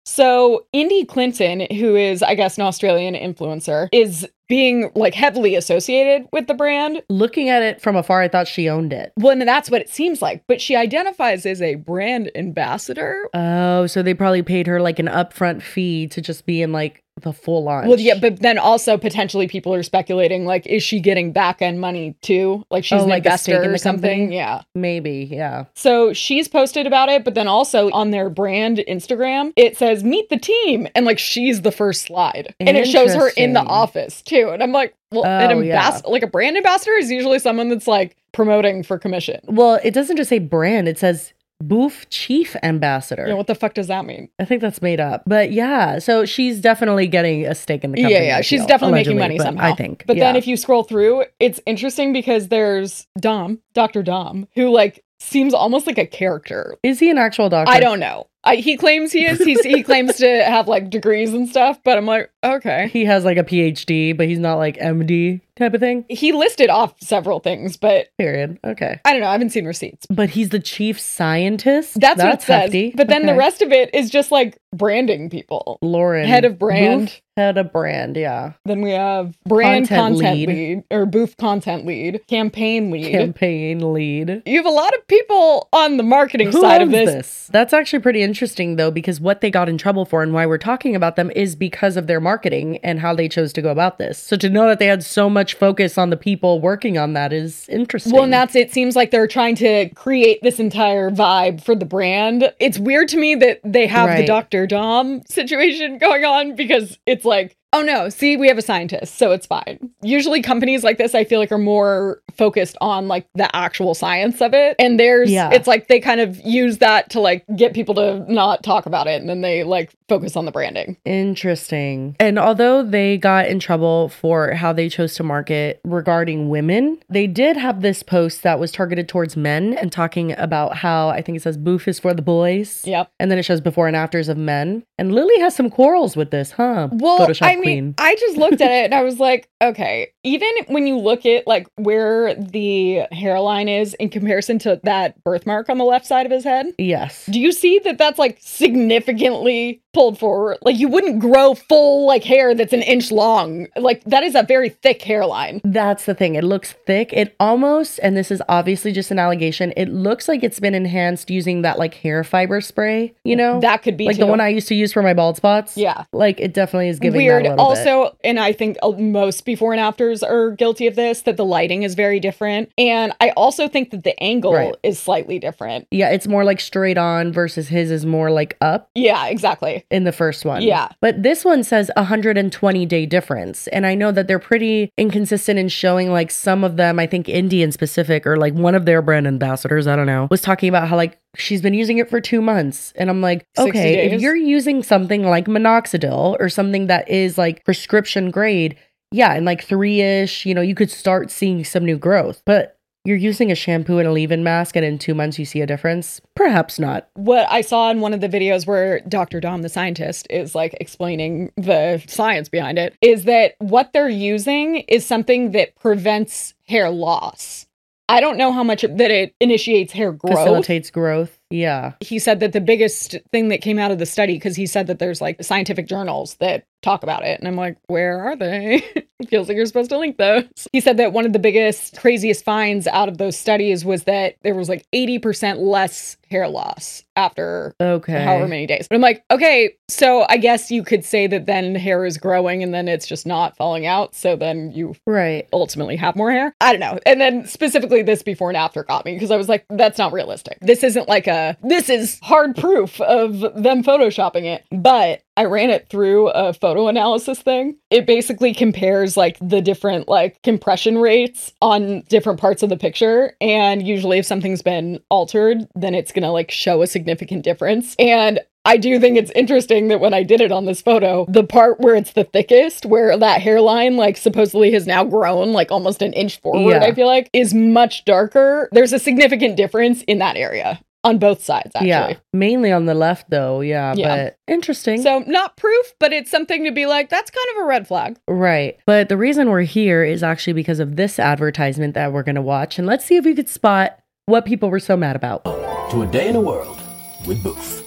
So Indy Clinton, who is, I guess, an Australian influencer, is being like heavily associated with the brand. Looking at it from afar, I thought she owned it. Well, and that's what it seems like. But she identifies as a brand ambassador. Oh, so they probably paid her like an upfront fee to just be in like the full launch. Well, yeah, but then also potentially people are speculating, like, is she getting back end money too? Like she's Oh, an like a stake investor in or the something. company? Yeah. Maybe, yeah. So she's posted about it, but then also on their brand Instagram, it says meet the team. And like she's the first slide. And it shows her in the Interesting. office too. And I'm like, well, an Oh, yeah. ambassador, like a brand ambassador is usually someone that's like promoting for commission. Well, it doesn't just say brand, it says Boof Chief Ambassador. You know, what the fuck does that mean? I think that's made up. But yeah, so she's definitely getting a stake in the company. Yeah, yeah, I she's feel, definitely making allegedly, money but somehow. I think. But then yeah. if you scroll through, it's interesting because there's Dom, Doctor Dom, who like seems almost like a character. Is he an actual doctor? I don't know. I, he claims he is. He's, he claims to have like degrees and stuff, but I'm like, okay. He has like a P H D, but he's not like M D type of thing. He listed off several things, but Period. Okay. I don't know. I haven't seen receipts. But he's the chief scientist? That's, what it says. hefty. But then the Okay. rest of it is just like branding people. Lauren. Head of brand. Boof, head of brand, yeah. Then we have brand Content content, lead. lead. or booth content lead, campaign lead. Campaign lead. You have a lot of people on the marketing Who side of owns this. this? That's actually pretty interesting, though, because what they got in trouble for and why we're talking about them is because of their marketing and how they chose to go about this. So to know that they had so much focus on the people working on that is interesting. Well, and that's it. Seems like they're trying to create this entire vibe for the brand. It's weird to me that they have the Right. Doctor Dom situation going on because it's like, oh no, see, we have a scientist, so it's fine. Usually companies like this, I feel like, are more focused on like the actual science of it. And there's, Yeah. it's like they kind of use that to like get people to not talk about it. And then they like focus on the branding. Interesting. And although they got in trouble for how they chose to market regarding women, they did have this post that was targeted towards men and talking about how I think it says boof is for the boys. Yep. And then it shows before and afters of men. And Lily has some quarrels with this, huh? Well, Photoshop I mean, queen. I just looked at it and I was like, okay, even when you look at like where the hairline is in comparison to that birthmark on the left side of his head, Yes. do you see that that's like significantly pulled forward? Like you wouldn't grow full like hair that's an inch long. Like that is a very thick hairline. That's the thing. It looks thick. It almost, and this is obviously just an allegation, it looks like it's been enhanced using that like hair fiber spray, you know? That could be like too. the one I used to use for my bald spots. Yeah. Like it definitely is giving Weird. that a little Also, bit. and I think uh, most before and afters are guilty of this, that the lighting is very different. And I also think that the angle Right. is slightly different. Yeah, it's more like straight on versus his is more like up Yeah, exactly. in the first one. Yeah. But this one says one hundred twenty day difference. And I know that they're pretty inconsistent in showing like some of them, I think Indian specific or like one of their brand ambassadors, I don't know, was talking about how like she's been using it for two months. And I'm like, sixty okay, if days. you're using something like minoxidil or something that is like prescription grade, yeah, in like three-ish, you know, you could start seeing some new growth. But you're using a shampoo and a leave-in mask and in two months you see a difference? Perhaps not. What I saw in one of the videos where Doctor Dom, the scientist, is like explaining the science behind it, is that what they're using is something that prevents hair loss. I don't know how much that it initiates hair growth. Facilitates growth. Yeah. He said that the biggest thing that came out of the study, because he said that there's like scientific journals that talk about it. And I'm like, where are they? It feels like you're supposed to link those. He said that one of the biggest, craziest finds out of those studies was that there was like eighty percent less hair loss after Okay. however many days. But I'm like, okay, so I guess you could say that then hair is growing and then it's just not falling out. So then you Right. ultimately have more hair. I don't know. And then specifically this before and after got me because I was like, that's not realistic. This isn't like a, this is hard proof of them photoshopping it. But I ran it through a photo analysis thing. It basically compares like the different like compression rates on different parts of the picture. And usually if something's been altered, then it's going to like show a significant difference. And I do think it's interesting that when I did it on this photo, the part where it's the thickest, where that hairline like supposedly has now grown like almost an inch forward, Yeah. I feel like, is much darker. There's a significant difference in that area on both sides, actually. Yeah. Mainly on the left, though. Yeah. Yeah. But interesting. So not proof, but it's something to be like, that's kind of a red flag. Right. But the reason we're here is actually because of this advertisement that we're going to watch. And let's see if we could spot what people were so mad about. To a day in a world with Boof.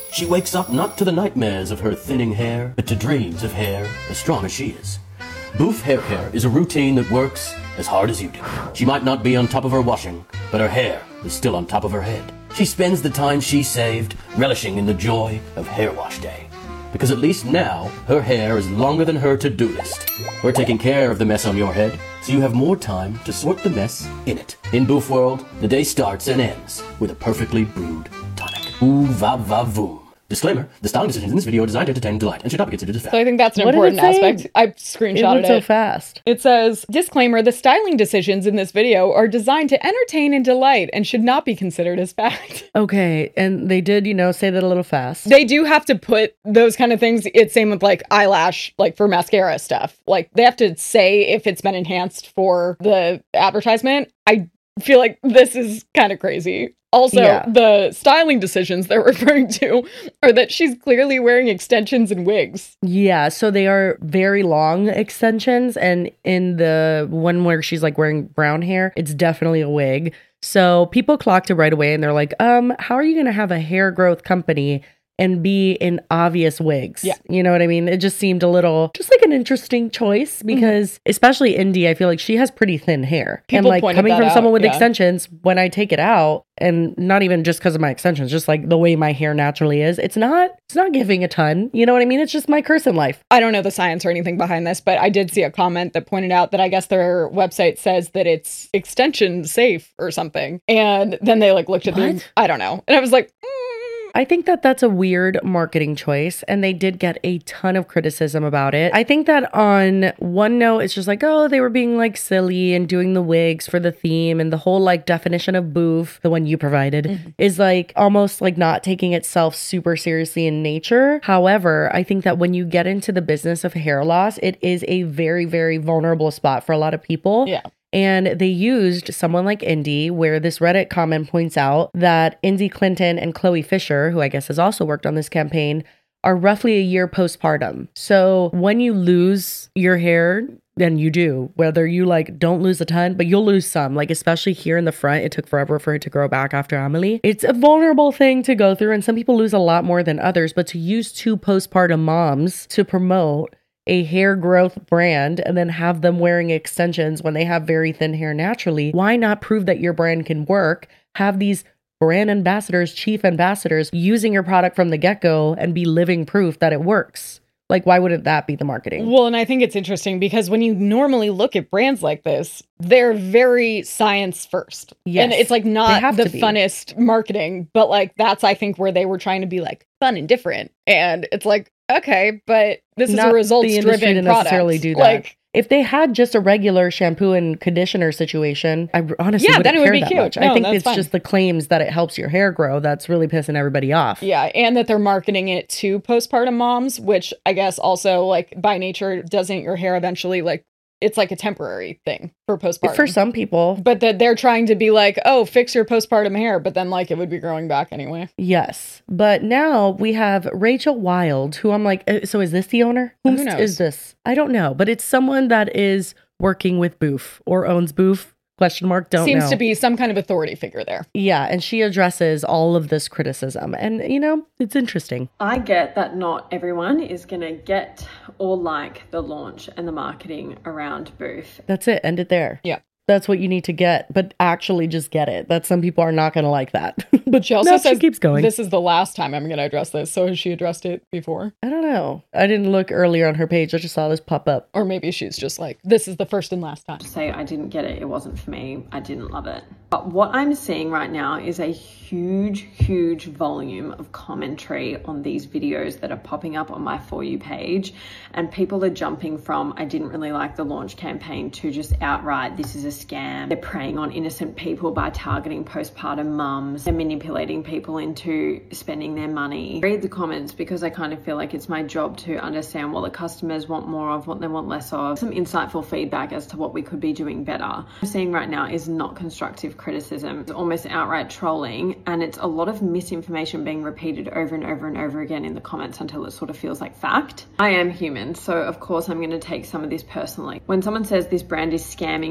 She wakes up not to the nightmares of her thinning hair, but to dreams of hair as strong as she is. Boof Hair Care is a routine that works as hard as you do. She might not be on top of her washing, but her hair is still on top of her head. She spends the time she saved relishing in the joy of hair wash day. Because at least now, her hair is longer than her to-do list. We're taking care of the mess on your head, so you have more time to sort the mess in it. In Boof World, the day starts and ends with a perfectly brewed tonic. Ooh va va voom. Disclaimer, the styling decisions in this video are designed to entertain and delight and should not be considered as fact. So I think that's an What did it important say? aspect. I screenshotted It it. went so fast. It says, disclaimer, the styling decisions in this video are designed to entertain and delight and should not be considered as fact. Okay, and they did, you know, say that a little fast. They do have to put those kind of things. It's same with like eyelash, like for mascara stuff. Like they have to say if it's been enhanced for the advertisement. I feel like this is kind of crazy. Also, Yeah. the styling decisions they're referring to are that she's clearly wearing extensions and wigs. Yeah, so they are very long extensions, and in the one where she's like wearing brown hair, it's definitely a wig. So people clocked it right away and they're like, um, how are you gonna have a hair growth company and be in obvious wigs? Yeah. You know what I mean? It just seemed a little, just like an interesting choice because especially Indy, I feel like she has pretty thin hair. and People like pointed coming that from out, someone with yeah. extensions, when I take it out, and not even just because of my extensions, just like the way my hair naturally is, it's not, it's not giving a ton. You know what I mean? It's just my curse in life. I don't know the science or anything behind this, but I did see a comment that pointed out that I guess their website says that it's extension safe or something. And then they like looked at the, What? I don't know. And I was like, mm. I think that that's a weird marketing choice, and they did get a ton of criticism about it. I think that on one note, it's just like, oh, they were being like silly and doing the wigs for the theme, and the whole like definition of boof, the one you provided, Mm-hmm. is like almost like not taking itself super seriously in nature. However, I think that when you get into the business of hair loss, it is a very, very vulnerable spot for a lot of people. Yeah. And they used someone like Indy, where this Reddit comment points out that Indy Clinton and Chloe Fisher, who I guess has also worked on this campaign, are roughly a year postpartum. So when you lose your hair, then you do, whether you like don't lose a ton, but you'll lose some, like especially here in the front, it took forever for it to grow back after Amelie. It's a vulnerable thing to go through, and some people lose a lot more than others, but to use two postpartum moms to promote a hair growth brand and then have them wearing extensions when they have very thin hair naturally, why not prove that your brand can work? Have these brand ambassadors, chief ambassadors using your product from the get-go and be living proof that it works. Like, why wouldn't that be the marketing? Well, and I think it's interesting because when you normally look at brands like this, they're very science first. Yes, and it's like they not have the to be. funnest marketing, but like that's, I think, where they were trying to be like fun and different. And it's like, okay, but this Not is a the results industry driven to product. necessarily do that. Like, if they had just a regular shampoo and conditioner situation, I honestly Yeah, wouldn't then it would care be that cute. much. No, I think that's it's fine. just the claims that it helps your hair grow that's really pissing everybody off. yeah, and that they're marketing it to postpartum moms, which I guess also like by nature, doesn't your hair eventually like, it's like a temporary thing for postpartum. For some people. But that they're trying to be like, oh, fix your postpartum hair, but then like it would be growing back anyway. Yes. But now we have Rachel Wild, who I'm like, uh, so is this the owner? Who Who knows? is this? I don't know, but it's someone that is working with Boof or owns Boof. Question mark, don't Seems know. to be some kind of authority figure there. Yeah, and she addresses all of this criticism. And, you know, it's interesting. I get that not everyone is going to get or like the launch and the marketing around Boof. That's it. End it there. Yeah. That's what you need to get, but actually just get it. That some people are not going to like that. But She also no, says she keeps going. this is the last time I'm going to address this. So has she addressed it before? I don't know. I didn't look earlier on her page. I just saw this pop up. Or maybe she's just like, this is the first and last time. Say I didn't get it, it wasn't for me, I didn't love it. But what I'm seeing right now is a huge, huge volume of commentary on these videos that are popping up on my For You page. And people are jumping from, I didn't really like the launch campaign, to just outright, this is a scam. They're preying on innocent people by targeting postpartum mums. They're manipulating people into spending their money. Read the comments because I kind of feel like it's my job to understand what the customers want more of, what they want less of. Some insightful feedback as to what we could be doing better. What I'm seeing right now is not constructive criticism. It's almost outright trolling, and it's a lot of misinformation being repeated over and over and over again in the comments until it sort of feels like fact. I am human, so of course I'm going to take some of this personally. When someone says this brand is scamming people,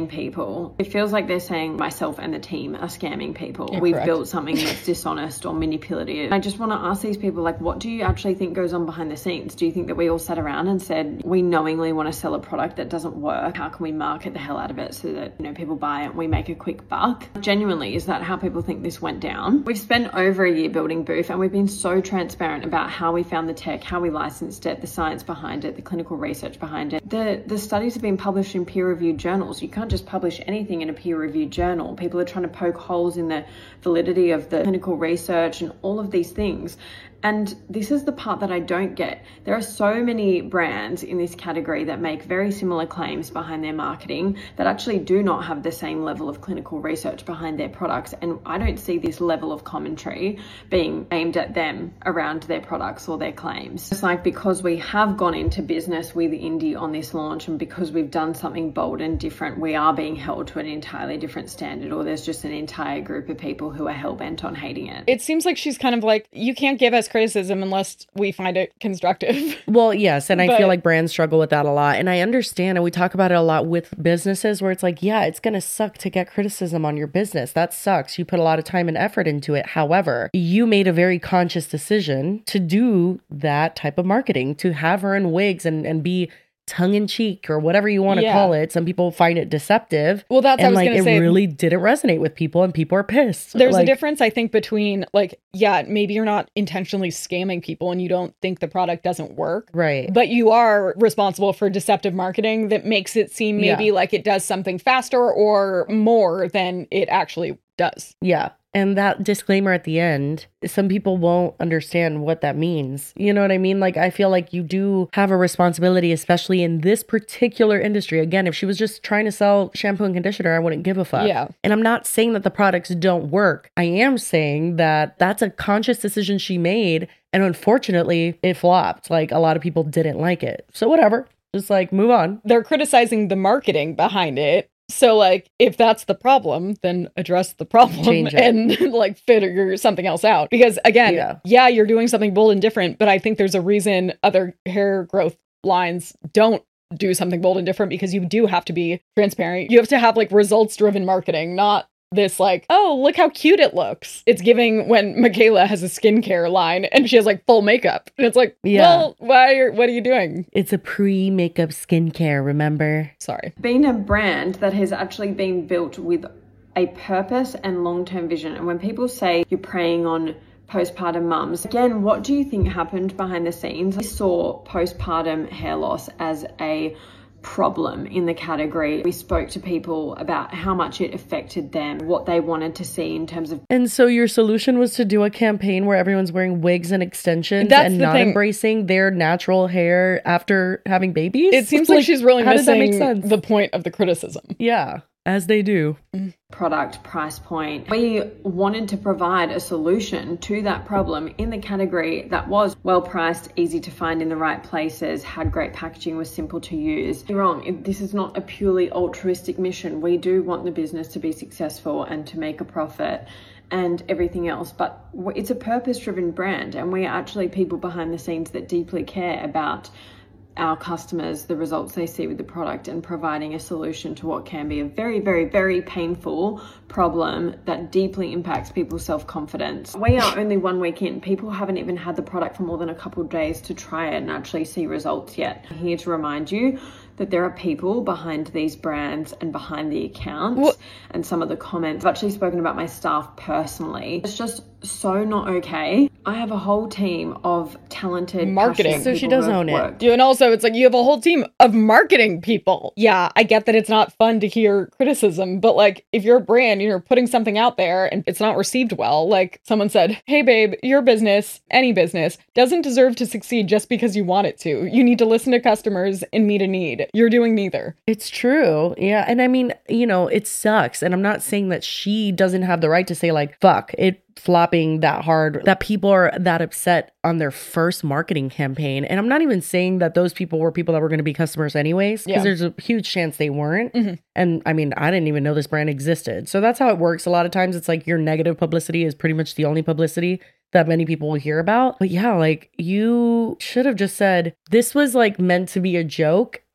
people, it feels like they're saying myself and the team are scamming people. Yeah, We've correct. built something that's dishonest or manipulative. I just want to ask these people, like, what do you actually think goes on behind the scenes? Do you think that we all sat around and said, we knowingly want to sell a product that doesn't work? How can we market the hell out of it so that, you know, people buy it and we make a quick buck? Genuinely, is that how people think this went down? We've spent over a year building Boof, and we've been so transparent about how we found the tech, how we licensed it, the science behind it, the clinical research behind it. The the studies have been published in peer-reviewed journals. You can't just publish anything in a peer-reviewed journal. People are trying to poke holes in the validity of the clinical research and all of these things. And this is the part that I don't get. There are so many brands in this category that make very similar claims behind their marketing that actually do not have the same level of clinical research behind their products. And I don't see this level of commentary being aimed at them around their products or their claims. It's like, because we have gone into business with Indie on this launch and because we've done something bold and different, we are being held to an entirely different standard, or there's just an entire group of people who are hell-bent on hating it. It seems like she's kind of like, you can't give us criticism unless we find it constructive. Well, yes. And I But- feel like brands struggle with that a lot. And I understand, and we talk about it a lot with businesses where it's like, yeah, it's going to suck to get criticism on your business. That sucks. You put a lot of time and effort into it. However, you made a very conscious decision to do that type of marketing, to have her in wigs and, and be tongue-in-cheek or whatever you want to Yeah. call it. Some people find it deceptive. Well, that's what I and was like gonna it say. really didn't resonate with people, and people are pissed. There's Like, a difference, I think, between like, yeah, maybe you're not intentionally scamming people and you don't think the product doesn't work. Right. But you are responsible for deceptive marketing that makes it seem maybe Yeah. like it does something faster or more than it actually does. Yeah. And that disclaimer at the end, some people won't understand what that means. You know what I mean? Like, I feel like you do have a responsibility, especially in this particular industry. Again, if she was just trying to sell shampoo and conditioner, I wouldn't give a fuck. Yeah. And I'm not saying that the products don't work. I am saying that that's a conscious decision she made. And unfortunately, it flopped. Like, a lot of people didn't like it. So whatever. Just like move on. They're criticizing the marketing behind it. So, like, if that's the problem, then address the problem Change it. and, like, figure something else out. Because, again, Yeah. yeah, you're doing something bold and different, but I think there's a reason other hair growth lines don't do something bold and different, because you do have to be transparent. You have to have, like, results-driven marketing, not this, like, oh, look how cute it looks. It's giving when Michaela has a skincare line and she has, like, full makeup. And it's like, Yeah. well, why are, what are you doing? It's a pre-makeup skincare, remember? Sorry. Being a brand that has actually been built with a purpose and long-term vision. And when people say you're preying on postpartum mums, again, what do you think happened behind the scenes? We saw postpartum hair loss as a problem in the category. We spoke to people about how much it affected them, what they wanted to see in terms of. And so your solution was to do a campaign where everyone's wearing wigs and extensions That's and the not thing. embracing their natural hair after having babies? It seems like, she's really how does that make missing sense? the point of the criticism. Yeah, as they do. Product price point. We wanted to provide a solution to that problem in the category that was well priced, easy to find in the right places, had great packaging, was simple to use. You're wrong. It- This is not a purely altruistic mission. We do want the business to be successful and to make a profit and everything else, but it's a purpose-driven brand, and we're actually people behind the scenes that deeply care about our customers, the results they see with the product, and providing a solution to what can be a very, very, very painful problem that deeply impacts people's self-confidence. We are only one week in. People haven't even had the product for more than a couple of days to try it and actually see results yet. I'm here to remind you that there are people behind these brands and behind the accounts What? and some of the comments. I've actually spoken about my staff personally. It's just so not okay. I have a whole team of talented Marketing. passionate So she people does who have own it. worked. And also, it's like you have a whole team of marketing people. Yeah, I get that it's not fun to hear criticism, but like if you're a brand, you're putting something out there and it's not received well, like someone said, hey babe, your business, any business, doesn't deserve to succeed just because you want it to. You need to listen to customers and meet a need. You're doing neither. It's true. Yeah. And I mean, you know, it sucks. And I'm not saying that she doesn't have the right to say, like, fuck, it flopping that hard, that people are that upset on their first marketing campaign. And I'm not even saying that those people were people that were going to be customers anyways, because Yeah. there's a huge chance they weren't. Mhm. And I mean, I didn't even know this brand existed. So that's how it works. A lot of times it's like your negative publicity is pretty much the only publicity that many people will hear about. But yeah, like you should have just said, this was like meant to be a joke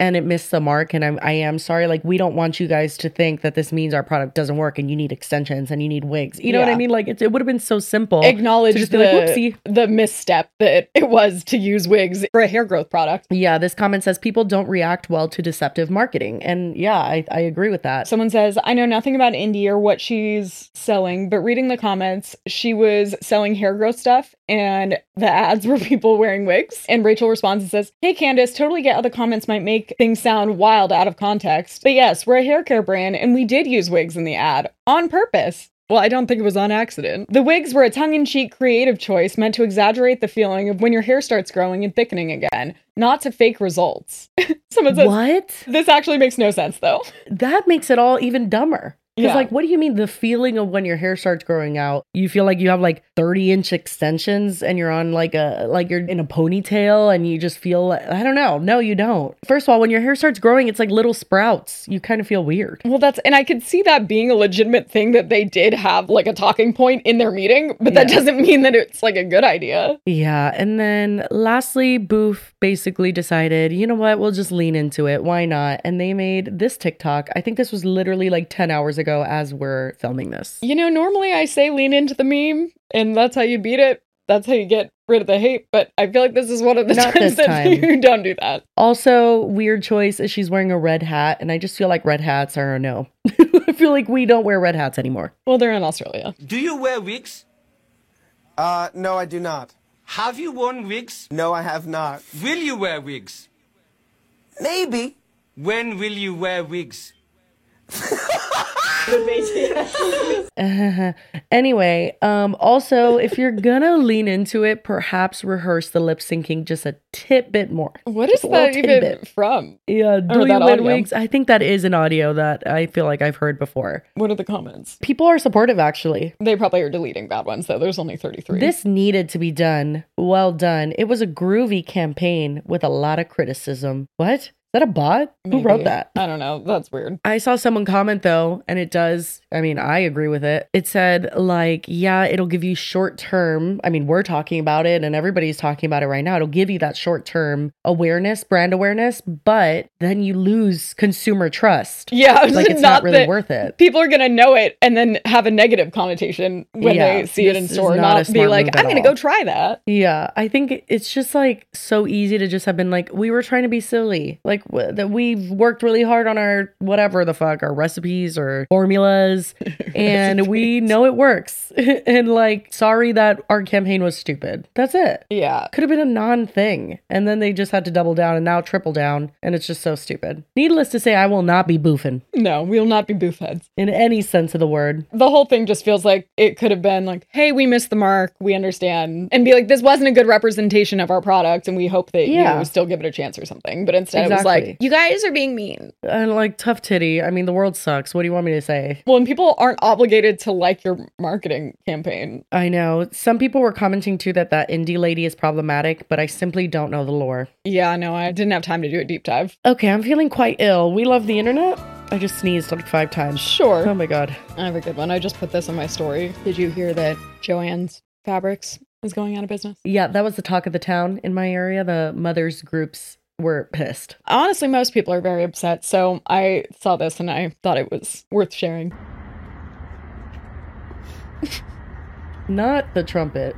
and it missed the mark. And I'm, I am sorry. Like, we don't want you guys to think that this means our product doesn't work and you need extensions and you need wigs. You know Yeah. what I mean? Like, it, it would have been so simple. Acknowledge to just the, be like, whoopsie. the misstep that it was to use wigs for a hair growth product. Yeah, this comment says people don't react well to deceptive marketing. And yeah, I, I agree with that. Someone says, I know nothing about Indy or what she's selling, but reading the comments, she was selling hair growth stuff and the ads were people wearing wigs. And Rachel responds and says, hey, Candace, totally get how the comments might make things sound wild out of context. But yes, we're a hair care brand and we did use wigs in the ad on purpose. Well, I don't think it was on accident. The wigs were a tongue-in-cheek creative choice meant to exaggerate the feeling of when your hair starts growing and thickening again, not to fake results. Someone says, what? This actually makes no sense, though. That makes it all even dumber. Because, Yeah. like, what do you mean the feeling of when your hair starts growing out? You feel like you have like thirty inch extensions and you're on like a, like you're in a ponytail and you just feel, I don't know. No, you don't. First of all, when your hair starts growing, it's like little sprouts. You kind of feel weird. Well, that's, and I could see that being a legitimate thing that they did have like a talking point in their meeting, but that Yeah. doesn't mean that it's like a good idea. Yeah. And then lastly, Boof basically decided, you know what? We'll just lean into it. Why not? And they made this TikTok. I think this was literally like ten hours ago as we're filming this. You know, normally I say lean into the meme and that's how you beat it. That's how you get rid of the hate. But I feel like this is one of the Not times this that time. you don't do that. Also, weird choice is she's wearing a red hat. And I just feel like red hats are a no. I feel like we don't wear red hats anymore. Well, they're in Australia. Do you wear wigs? Uh, no, I do not. Have you worn wigs? No, I have not. Will you wear wigs? Maybe. When will you wear wigs? Uh, anyway, um, also, if you're gonna lean into it, perhaps rehearse the lip syncing just a tidbit more. What is Just a little that even tidbit. from? Yeah, do Or you that wear audio? wigs? I think that is an audio that I feel like I've heard before. What are the comments? People are supportive, actually. They probably are deleting bad ones, though. There's only thirty-three. This needed to be done. Well done. It was a groovy campaign with a lot of criticism. What? Is that a bot? Maybe. Who wrote that? I don't know. That's weird. I saw someone comment though, and it does, I mean, I agree with it. It said, like, yeah, it'll give you short term. I mean, we're talking about it and everybody's talking about it right now. It'll give you that short term awareness, brand awareness, but then you lose consumer trust. Yeah, Like, it's not really worth it. People are gonna know it and then have a negative connotation when Yeah, they see it this in is store, not a not be smart like, move I'm at gonna all. go try that. Yeah, I think it's just like so easy to just have been like, we were trying to be silly. Like, w- that we've worked really hard on our whatever the fuck, our recipes or formulas, and we know it works. And like, sorry that our campaign was stupid. That's it. Yeah. Could have been a non thing. And then they just had to double down and now triple down. And it's just so stupid. Needless to say, I will not be boofing No, we will not be boof heads. in any sense of the word. The whole thing just feels like it could have been like, hey, we missed the mark, we understand, and be like, this wasn't a good representation of our product, and we hope that Yeah. you still give it a chance or something. But instead, it was Exactly. like, you guys are being mean. And like, tough titty. I mean, the world sucks. What do you want me to say? Well, and people aren't obligated to like your marketing campaign. I know. Some people were commenting too that that indie lady is problematic, but I simply don't know the lore. Yeah, no, I didn't have time to do a deep dive. Okay, I'm feeling quite ill. We love the internet. I just sneezed like five times. Sure. Oh my god. I have a good one. I just put this on my story. Did you hear that Joann's Fabrics is going out of business? Yeah, that was the talk of the town in my area. The mothers groups were pissed. Honestly, most people are very upset, so I saw this and I thought it was worth sharing. Not the trumpet.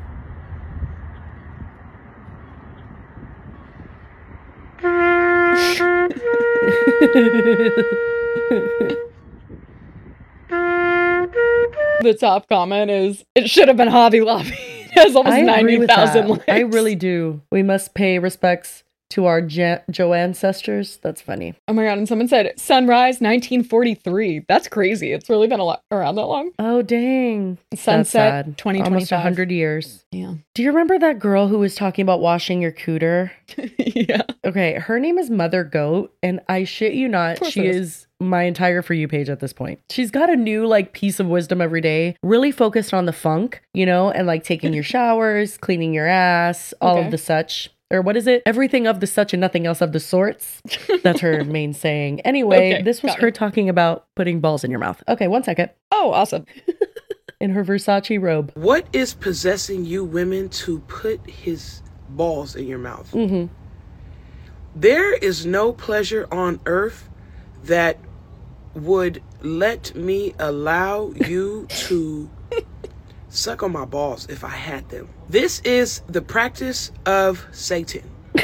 The top comment is, it should have been Hobby Lobby. It has almost I agree ninety with thousand that. likes. I really do. We must pay respects to our ja- Joe ancestors. That's funny. Oh my god, and someone said, Sunrise nineteen forty-three. That's crazy. It's really been a lot around that long. Oh, dang. That's Sunset sad. twenty twenty-five. Almost one hundred years. Yeah. Do you remember that girl who was talking about washing your cooter? Yeah. Okay, her name is Mother Goat, and I shit you not, course she it is. is my entire For You page at this point. She's got a new like piece of wisdom every day, really focused on the funk, you know, and like taking your showers, cleaning your ass, all Okay. of the such. Or what is it? Everything of the such and nothing else of the sorts. That's her main saying. Anyway, Okay, this was got her it. talking about putting balls in your mouth. Okay, one second. Oh, awesome. In her Versace robe. What is possessing you women to put his balls in your mouth? Mm-hmm. There is no pleasure on earth that would let me allow you to suck on my balls if I had them. This is the practice of Satan.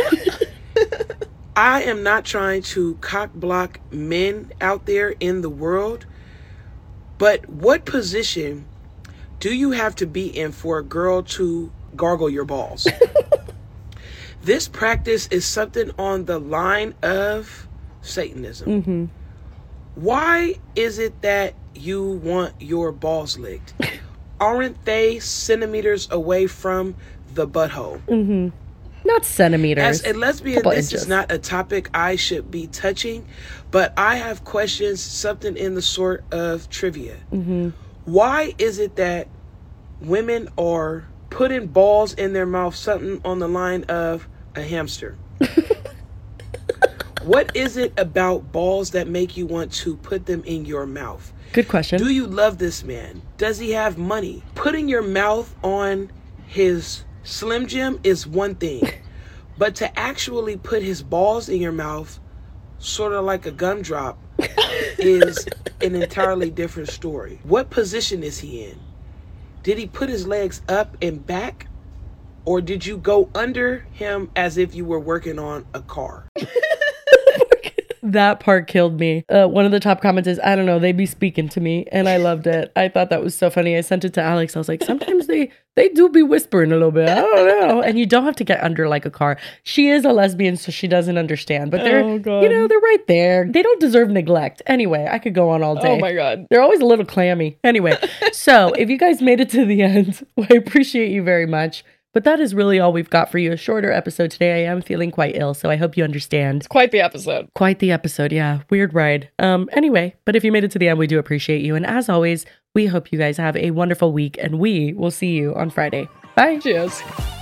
I am not trying to cock block men out there in the world, but what position do you have to be in for a girl to gargle your balls? This practice is something on the line of Satanism. Mm-hmm. Why is it that you want your balls licked? Aren't they centimeters away from the butthole? Mm-hmm. Not centimeters. As a lesbian, Couple this inches. is not a topic I should be touching, but I have questions, something in the sort of trivia. Mm-hmm. Why is it that women are putting balls in their mouth, something on the line of a hamster? What is it about balls that make you want to put them in your mouth? Good question. Do you love this man? Does he have money? Putting your mouth on his Slim Jim is one thing, but to actually put his balls in your mouth, sort of like a gumdrop, is an entirely different story. What position is he in? Did he put his legs up and back? Or did you go under him as if you were working on a car? That part killed me. Uh, one of the top comments is, I don't know, they be speaking to me. And I loved it. I thought that was so funny. I sent it to Alex. I was like, sometimes they, they do be whispering a little bit. I don't know. And you don't have to get under like a car. She is a lesbian, so she doesn't understand. But they're, Oh, God. you know, they're right there. They don't deserve neglect. Anyway, I could go on all day. Oh my God. They're always a little clammy. Anyway, so if you guys made it to the end, I appreciate you very much. But that is really all we've got for you. A shorter episode today. I am feeling quite ill, so I hope you understand. It's quite the episode. Quite the episode, yeah. Weird ride. Um, anyway, but if you made it to the end, we do appreciate you. And as always, we hope you guys have a wonderful week, and we will see you on Friday. Bye. Cheers.